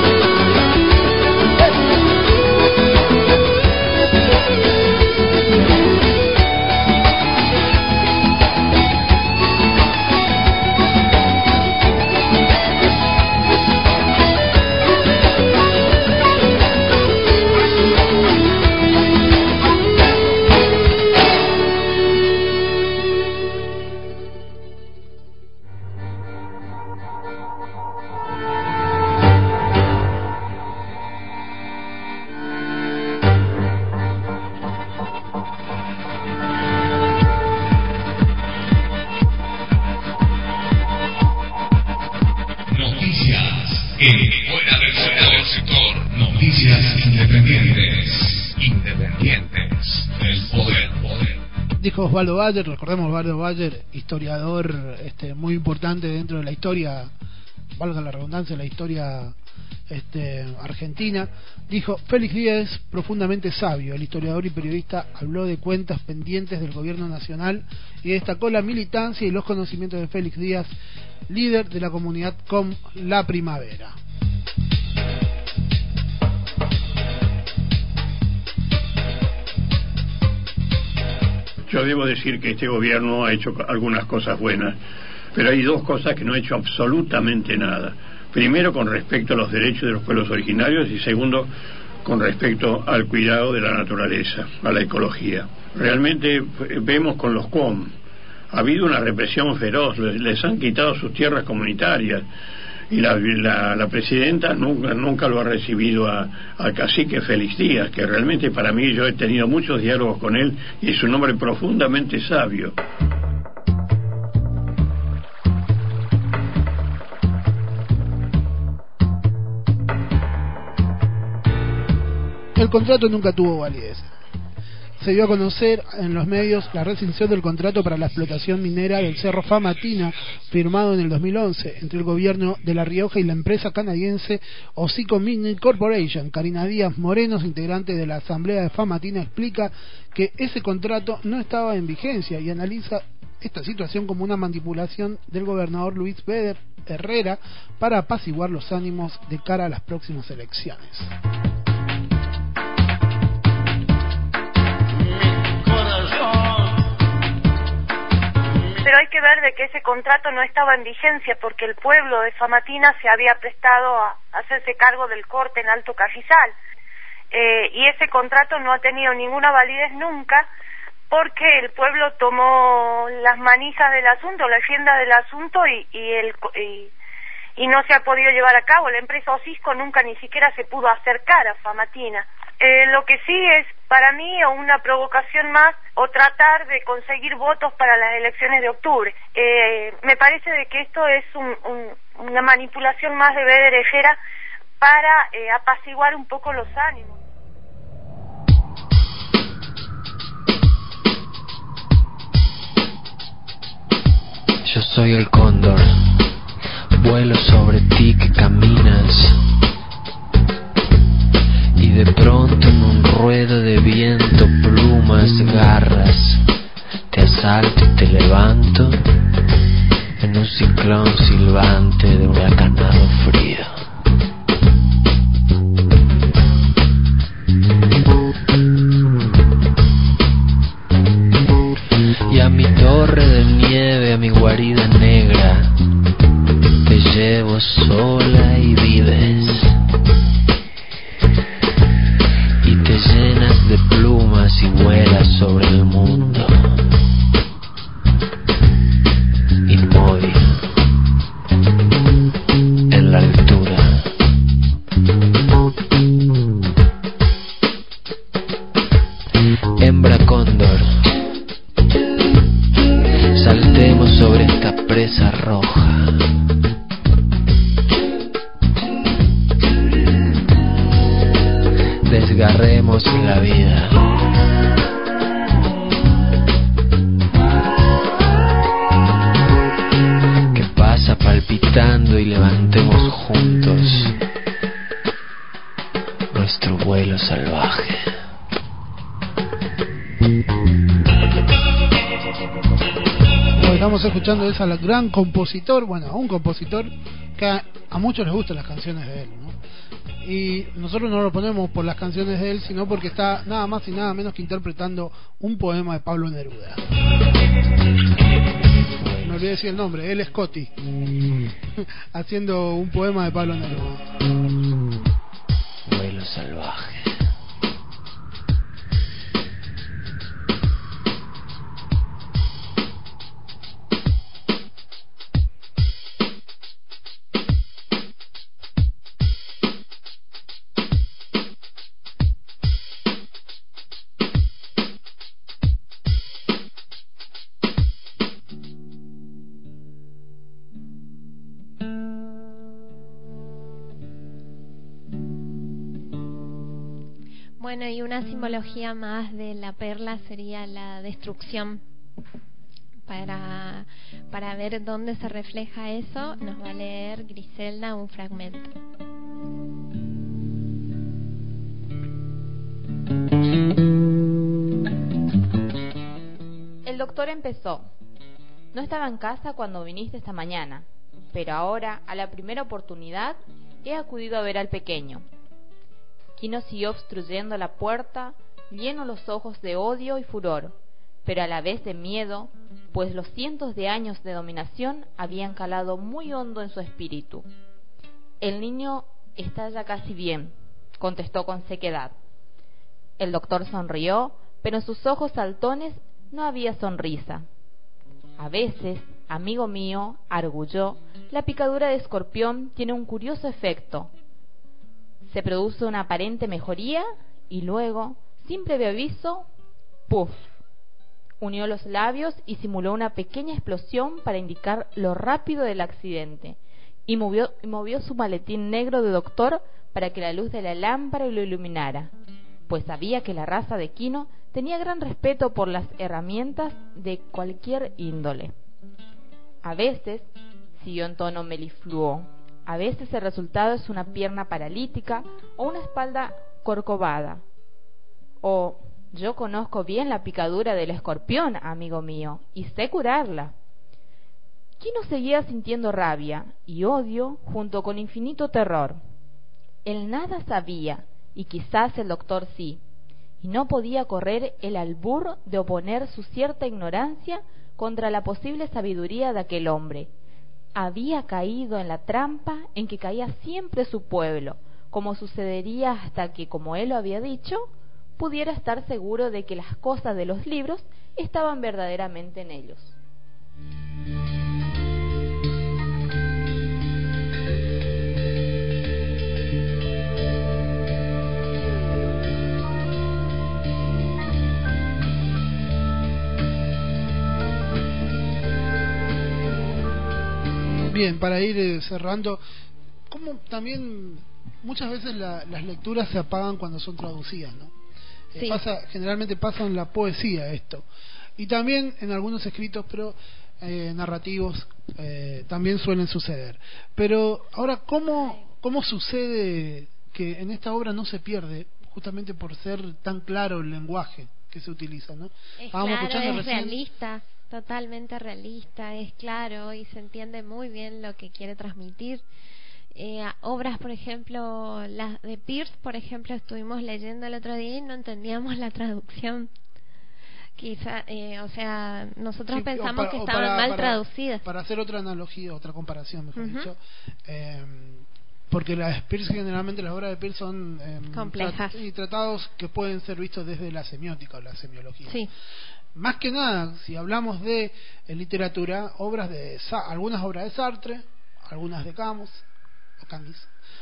Noticias en fuera del sector, sector. Noticias independientes. Independientes del poder. poder. Dijo Osvaldo Bayer, recordemos Osvaldo Bayer, historiador este, muy importante dentro de la historia, valga la redundancia, la historia este, argentina. Dijo: Félix Díaz es profundamente sabio. El historiador y periodista habló de cuentas pendientes del gobierno nacional y destacó la militancia y los conocimientos de Félix Díaz, líder de la comunidad C O M La Primavera. Yo debo decir que este gobierno ha hecho algunas cosas buenas, pero hay dos cosas que no ha hecho absolutamente nada. Primero, con respecto a los derechos de los pueblos originarios, y segundo, con respecto al cuidado de la naturaleza, a la ecología. Realmente vemos con los C O M, ha habido una represión feroz, les han quitado sus tierras comunitarias, y la, la, la presidenta nunca, nunca lo ha recibido a, al cacique Félix Díaz, que realmente para mí, yo he tenido muchos diálogos con él y es un hombre profundamente sabio. El contrato nunca tuvo validez. Se dio a conocer en los medios la rescisión del contrato para la explotación minera del Cerro Famatina, firmado en el dos mil once entre el gobierno de La Rioja y la empresa canadiense Hocico Mining Corporation. Karina Díaz Morenos, integrante de la Asamblea de Famatina, explica que ese contrato no estaba en vigencia y analiza esta situación como una manipulación del gobernador Luis Beder Herrera para apaciguar los ánimos de cara a las próximas elecciones. Pero hay que ver de que ese contrato no estaba en vigencia porque el pueblo de Famatina se había prestado a hacerse cargo del corte en Alto Cafizal, eh, y ese contrato no ha tenido ninguna validez nunca porque el pueblo tomó las manijas del asunto, la agenda del asunto y, y, el, y, y no se ha podido llevar a cabo. La empresa Hocico nunca ni siquiera se pudo acercar a Famatina. Eh, lo que sí es para mí una provocación más o tratar de conseguir votos para las elecciones de octubre. Eh, me parece de que esto es un, un, una manipulación más de Beder Herrera para eh, apaciguar un poco los ánimos. Yo soy el cóndor, vuelo sobre ti que caminas, y de pronto en un ruedo de viento, plumas, garras, te asalto y te levanto en un ciclón silbante de huracanado frío. Y a mi torre de nieve, a mi guarida negra, te llevo sola y vives. Y te llenas de plumas y vuelas sobre el mundo, inmóvil, en la altura. Hembra cóndor, saltemos sobre esta presa roja. Desgarremos la vida. Que pasa palpitando y levantemos juntos nuestro vuelo salvaje. Estamos escuchando es al gran compositor, bueno, a un compositor que a, a muchos les gustan las canciones de él, ¿no? Y nosotros no lo ponemos por las canciones de él, sino porque está nada más y nada menos que interpretando un poema de Pablo Neruda. Me olvidé decir el nombre, él es Coti, haciendo un poema de Pablo Neruda. Vuelo salvaje. Bueno, y una simbología más de la perla sería la destrucción. Para, para ver dónde se refleja eso, nos va a leer Griselda un fragmento. El doctor empezó. No estaba en casa cuando viniste esta mañana, pero ahora, a la primera oportunidad, he acudido a ver al pequeño. Quino siguió obstruyendo la puerta, lleno los ojos de odio y furor, pero a la vez de miedo, pues los cientos de años de dominación habían calado muy hondo en su espíritu. El niño está ya casi bien, contestó con sequedad. El doctor sonrió, pero en sus ojos saltones no había sonrisa. A veces, amigo mío, arguyó, la picadura de escorpión tiene un curioso efecto. Se produce una aparente mejoría y luego, sin previo aviso, ¡puf! Unió los labios y simuló una pequeña explosión para indicar lo rápido del accidente y movió, y movió su maletín negro de doctor para que la luz de la lámpara lo iluminara. pues sabía que la raza de Quino tenía gran respeto por las herramientas de cualquier índole. A veces, siguió en tono melifluo, a veces el resultado es una pierna paralítica o una espalda corcovada. O, yo conozco bien la picadura del escorpión, amigo mío, y sé curarla. Quino seguía sintiendo rabia y odio junto con infinito terror. Él nada sabía, y quizás el doctor sí, y no podía correr el albur de oponer su cierta ignorancia contra la posible sabiduría de aquel hombre. Había caído en la trampa en que caía siempre su pueblo, como sucedería hasta que, como él lo había dicho, pudiera estar seguro de que las cosas de los libros estaban verdaderamente en ellos. Bien, para ir eh, cerrando, como también muchas veces la, las lecturas se apagan cuando son traducidas, ¿no? Eh, Sí. pasa, generalmente pasa en la poesía esto, y también en algunos escritos, pero eh, narrativos eh, también suelen suceder. Pero ahora, ¿cómo, cómo sucede que en esta obra no se pierde, justamente por ser tan claro el lenguaje que se utiliza, ¿no? Es Estábamos claro, escuchando es recién- realista, totalmente realista, es claro y se entiende muy bien lo que quiere transmitir. Eh, obras, por ejemplo, las de Pierce, por ejemplo, estuvimos leyendo el otro día y no entendíamos la traducción. Quizá, eh, o sea, nosotros Sí, o pensamos para- que o estaban para- mal para- traducidas. Para hacer otra analogía, otra comparación, mejor Ujú. dicho, eh, porque las Peirce, generalmente las obras de Peirce son eh, Complejas. trat- y tratados que pueden ser vistos desde la semiótica o la semiología. Sí. Más que nada, si hablamos de eh, literatura, obras de Sa- algunas obras de Sartre, algunas de Camus o Camus,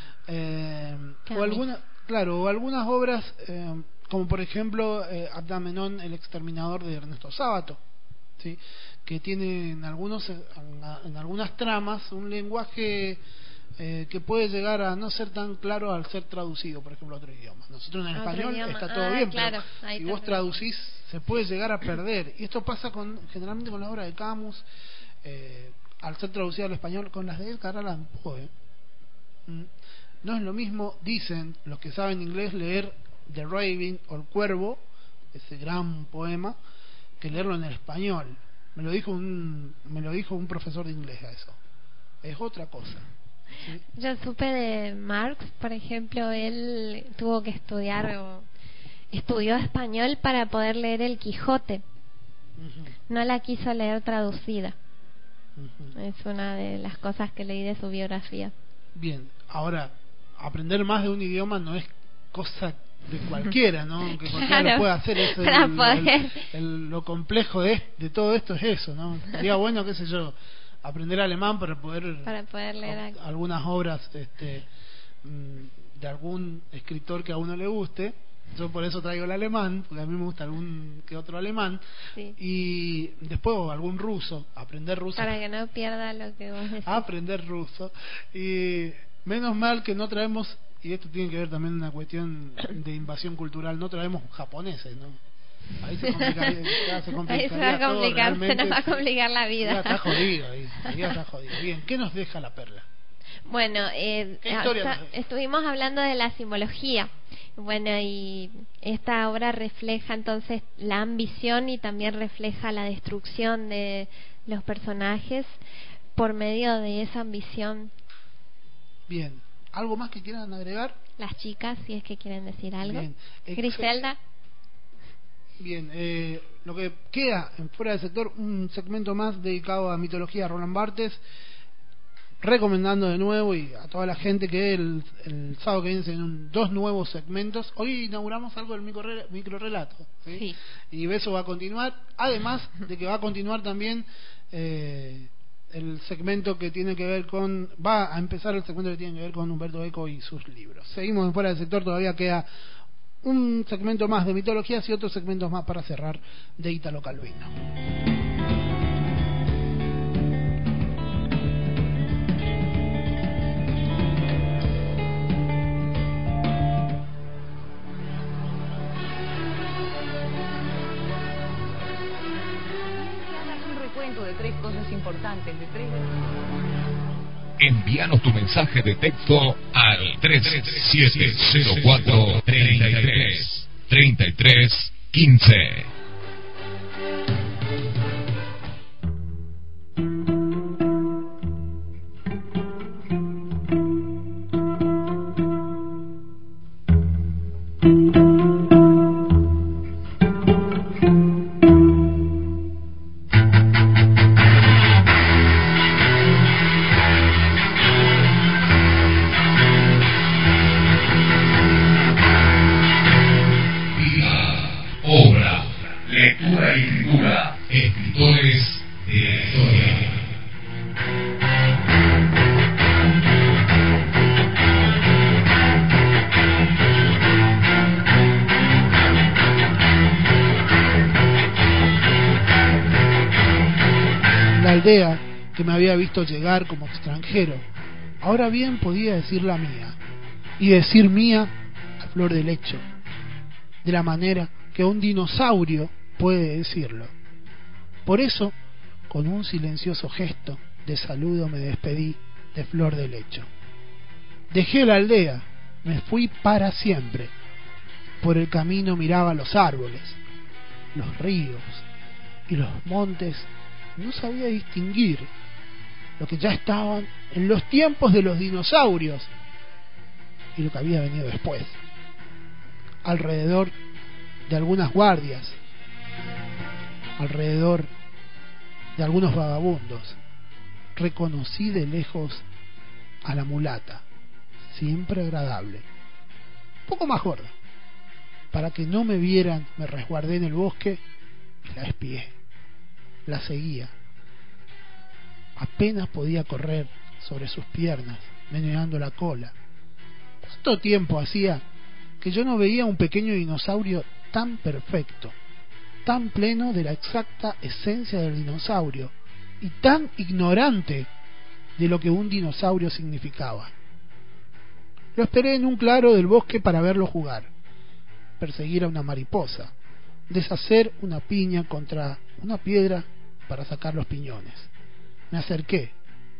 eh, o Camus. algunas, claro, o algunas obras eh, como por ejemplo eh, Abdamenón, el exterminador de Ernesto Sábato, ¿sí? Que tiene en algunos en, en algunas tramas un lenguaje eh, que puede llegar a no ser tan claro al ser traducido, por ejemplo, a otro idioma. Nosotros en A otro español idioma. está todo Ah, bien, claro, pero ahí si te vos entiendo. traducís se puede llegar a perder. Y esto pasa con generalmente con la obra de Camus, eh, al ser traducida al español, con las de Edgar Allan Poe. ¿Mm? No es lo mismo, dicen los que saben inglés, leer The Raven o El Cuervo, ese gran poema, que leerlo en el español. Me lo dijo un me lo dijo un profesor de inglés a eso. Es otra cosa. ¿Sí? Yo supe de Marx, por ejemplo, él tuvo que estudiar o estudió español para poder leer El Quijote. No la quiso leer traducida. Es una de las cosas que leí de su biografía. Bien, ahora, aprender más de un idioma no es cosa de cualquiera, ¿no? Que cualquiera Claro, lo puede hacer. Es el- para el- poder. el- lo complejo de, de todo esto es eso, ¿no? Sería bueno, qué sé yo, aprender alemán para poder Para poder leer ob- aquí. algunas obras este, mm, de algún escritor que a uno le guste. Yo por eso traigo el alemán, porque a mí me gusta algún que otro alemán. Sí. Y después algún ruso, aprender ruso. Para que no pierda lo que vos decís. Aprender ruso. Y menos mal que no traemos, y esto tiene que ver también una cuestión de invasión cultural, no traemos japoneses, ¿no? Ahí se complicaría, ya se Ahí complicaría se va a todo, complicar, se realmente, nos va a sí. complicar la vida. Ya está jodido ahí, ya está jodido. Bien, ¿qué nos deja la perla? Bueno, eh, ¿Qué historia hasta- nos deja? estuvimos hablando de la simbología. Bueno, y esta obra refleja entonces la ambición y también refleja la destrucción de los personajes por medio de esa ambición. Bien, ¿algo más que quieran agregar? Las chicas, si es que quieren decir algo. Bien. Griselda. Bien, eh, lo que queda en Fuera del Sector, un segmento más dedicado a mitología, Roland Barthes, recomendando de nuevo y a toda la gente que el, el sábado que viene se vienen dos nuevos segmentos. Hoy inauguramos algo del microrre- microrrelato, ¿sí? Sí. Y eso va a continuar, además de que va a continuar también eh, el segmento que tiene que ver con, va a empezar el segmento que tiene que ver con Humberto Eco y sus libros. Seguimos en Fuera del Sector, todavía queda un segmento más de mitologías y otros segmentos más para cerrar de Ítalo Calvino. antes, el de tres. Envíanos tu mensaje de texto al tres siete cero cuatro, treinta y tres, treinta y tres, quince. Escritores de la historia. La aldea que me había visto llegar como extranjero, ahora bien podía decir la mía, y decir mía a flor de lecho, de la manera que un dinosaurio puede decirlo. Por eso, con un silencioso gesto de saludo me despedí de Flor de Lecho. Dejé la aldea, me fui para siempre. Por el camino miraba los árboles, los ríos y los montes. No sabía distinguir lo que ya estaban en los tiempos de los dinosaurios y lo que había venido después. Alrededor de algunas guardias, alrededor de algunos vagabundos, reconocí de lejos a la mulata, siempre agradable, un poco más gorda. Para que no me vieran, me resguardé en el bosque y la espié, la seguía. Apenas podía correr sobre sus piernas, meneando la cola. ¿Cuánto tiempo hacía que yo no veía un pequeño dinosaurio tan perfecto, tan pleno de la exacta esencia del dinosaurio y tan ignorante de lo que un dinosaurio significaba? Lo esperé en un claro del bosque para verlo jugar, perseguir a una mariposa, deshacer una piña contra una piedra para sacar los piñones. Me acerqué.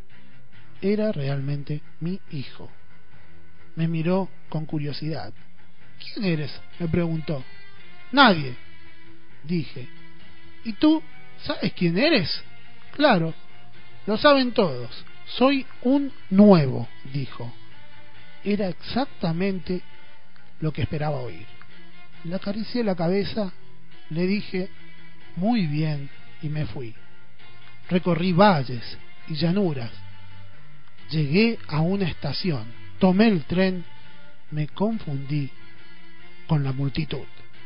Era realmente mi hijo. Me miró con curiosidad. ¿Quién eres?, me preguntó. Nadie, dije. ¿Y tú sabes quién eres? Claro, lo saben todos. Soy un nuevo, dijo. Era exactamente lo que esperaba oír. Le acaricié la cabeza, le dije muy bien y me fui. Recorrí valles y llanuras. Llegué a una estación, tomé el tren, me confundí con la multitud.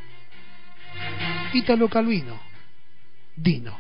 Ítalo Calvino, Dino.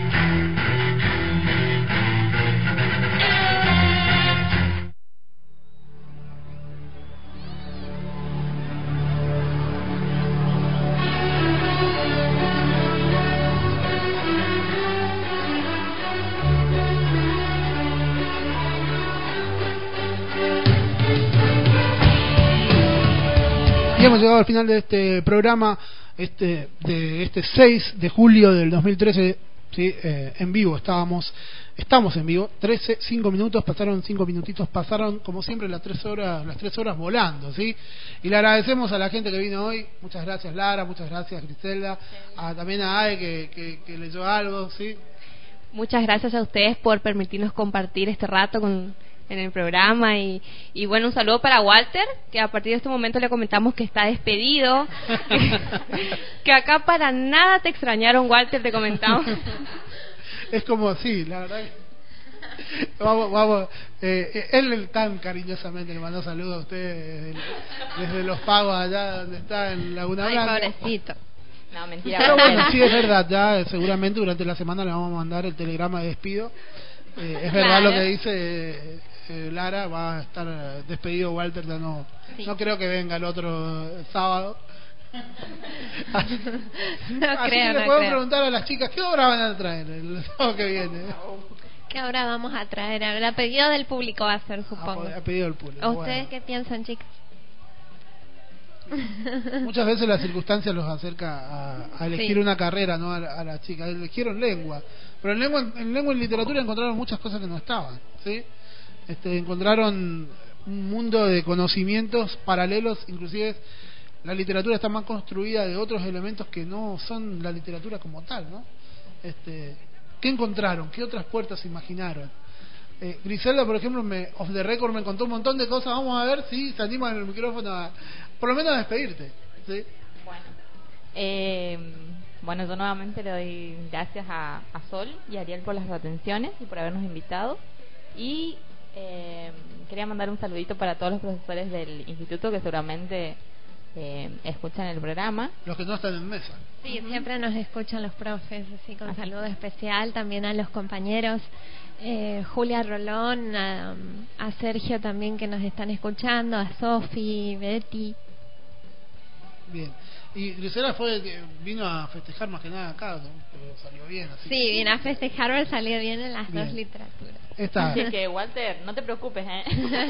Y hemos llegado al final de este programa, este de este seis de julio del dos mil trece, ¿sí? eh, en vivo estábamos, estamos en vivo, trece, cinco minutos, pasaron cinco minutitos, pasaron como siempre las tres horas, las tres horas volando, ¿sí? Y le agradecemos a la gente que vino hoy, muchas gracias Lara, muchas gracias Griselda, a, también a Ae que, que, que leyó algo, ¿sí? Muchas gracias a ustedes por permitirnos compartir este rato con en el programa y, y bueno, un saludo para Walter, que a partir de este momento le comentamos que está despedido, que, que acá para nada te extrañaron, Walter, te comentamos. Es como así, la verdad que vamos, vamos eh, él tan cariñosamente le mandó saludos a ustedes desde, desde Los Pagos allá donde está en Laguna Blanca. Ay, pobrecito. No, mentira. Pero bueno, sí es verdad, ya seguramente durante la semana le vamos a mandar el telegrama de despido. Eh, es verdad Claro. lo que dice eh, eh, Lara, va a estar eh, despedido Walter, ya no, Sí. no creo que venga el otro sábado. Así, No así creo, que le no puedo creo. preguntar a las chicas, ¿qué obra van a traer el sábado que viene? ¿Qué ahora vamos a traer? A pedido del público va a ser, supongo. A pedido del público. ¿A ustedes bueno. qué piensan, chicas? Muchas veces la circunstancia los acerca a, a elegir Sí. una carrera, ¿no? A, la- a las chicas. Eligieron lengua. Pero en lengua, en lengua y literatura encontraron muchas cosas que no estaban, ¿sí? Este, encontraron un mundo de conocimientos paralelos, inclusive la literatura está más construida de otros elementos que no son la literatura como tal, ¿no? Este, ¿qué encontraron? ¿Qué otras puertas imaginaron? Eh, Griselda, por ejemplo, me, off the record me contó un montón de cosas. Vamos a ver si se anima en el micrófono a, por lo menos a despedirte, ¿sí? Bueno, eh, bueno, yo nuevamente le doy gracias a, a Sol y a Ariel por las atenciones y por habernos invitado. Y eh, quería mandar un saludito para todos los profesores del instituto que seguramente eh, escuchan el programa. Los que no están en mesa. Sí, siempre nos escuchan los profes, así con saludo especial también a los compañeros, eh, Julia Rolón, a, a Sergio también que nos están escuchando, a Sofi, Betty. Bien. Y Griselda fue que vino a festejar más que nada acá, ¿no? Pero salió bien. Así Sí, que- vine a festejar, pero salió bien en las Bien. dos literaturas. Está. Así que, Walter, no te preocupes, ¿eh?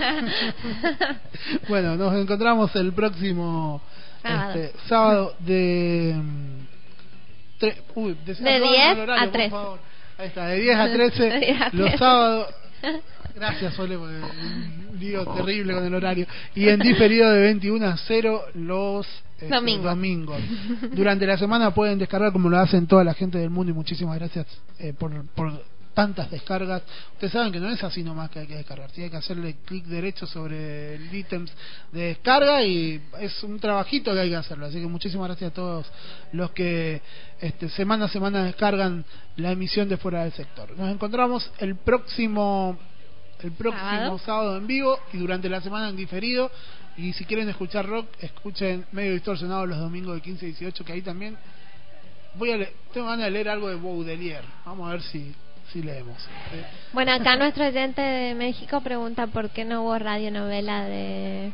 Bueno, nos encontramos el próximo Sábado. este, sábado de mm, tre- uy, de, De ayúdanos diez al horario, a por trece. favor. Ahí está, de diez a trece De diez a los trece. sábados. Gracias, Sole, porque un lío terrible con el horario. Y en diferido de veintiuno a cero los este, Domingo. domingos. Durante la semana pueden descargar como lo hacen toda la gente del mundo y muchísimas gracias eh, por, por tantas descargas. Ustedes saben que no es así nomás que hay que descargar, ¿sí? Hay que hacerle clic derecho sobre el ítems de descarga y es un trabajito que hay que hacerlo. Así que muchísimas gracias a todos los que este, semana a semana descargan la emisión de Fuera del Sector. Nos encontramos el próximo el próximo sábado, Sábado. en vivo y durante la semana en diferido. Y si quieren escuchar rock, escuchen Medio Distorsionado los domingos de quince a dieciocho, que ahí también voy a le- tengo ganas de leer algo de Baudelaire. Vamos a ver si si leemos. ¿sí? Bueno, acá nuestro oyente de México pregunta por qué no hubo radionovela de...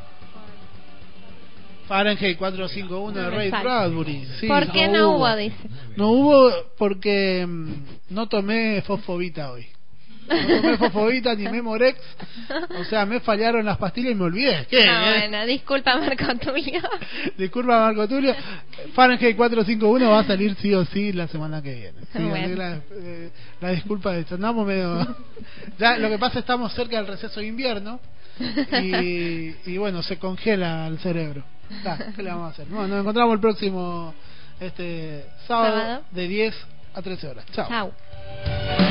Fahrenheit cuatrocientos cincuenta y uno de Ray Exacto. Bradbury. Sí, ¿Por qué no hubo, dice? No hubo porque mm, no tomé fosfobita hoy. No tomé fosfobita ni Memorex. O sea, me fallaron las pastillas y me olvidé. ¿Qué? Ah, bueno, disculpa Marco Tulio. Disculpa, Marco Tulio. Fahrenheit cuatrocientos cincuenta y uno va a salir sí o sí la semana que viene. Sí, Bueno. así la, eh, la disculpa de esto. Andamos medio... Ya, lo que pasa es que estamos cerca del receso de invierno y, y bueno, se congela el cerebro. Da, ¿qué le vamos a hacer? Bueno, nos encontramos el próximo este sábado, Sábado. de diez a trece horas. Chao. Chao.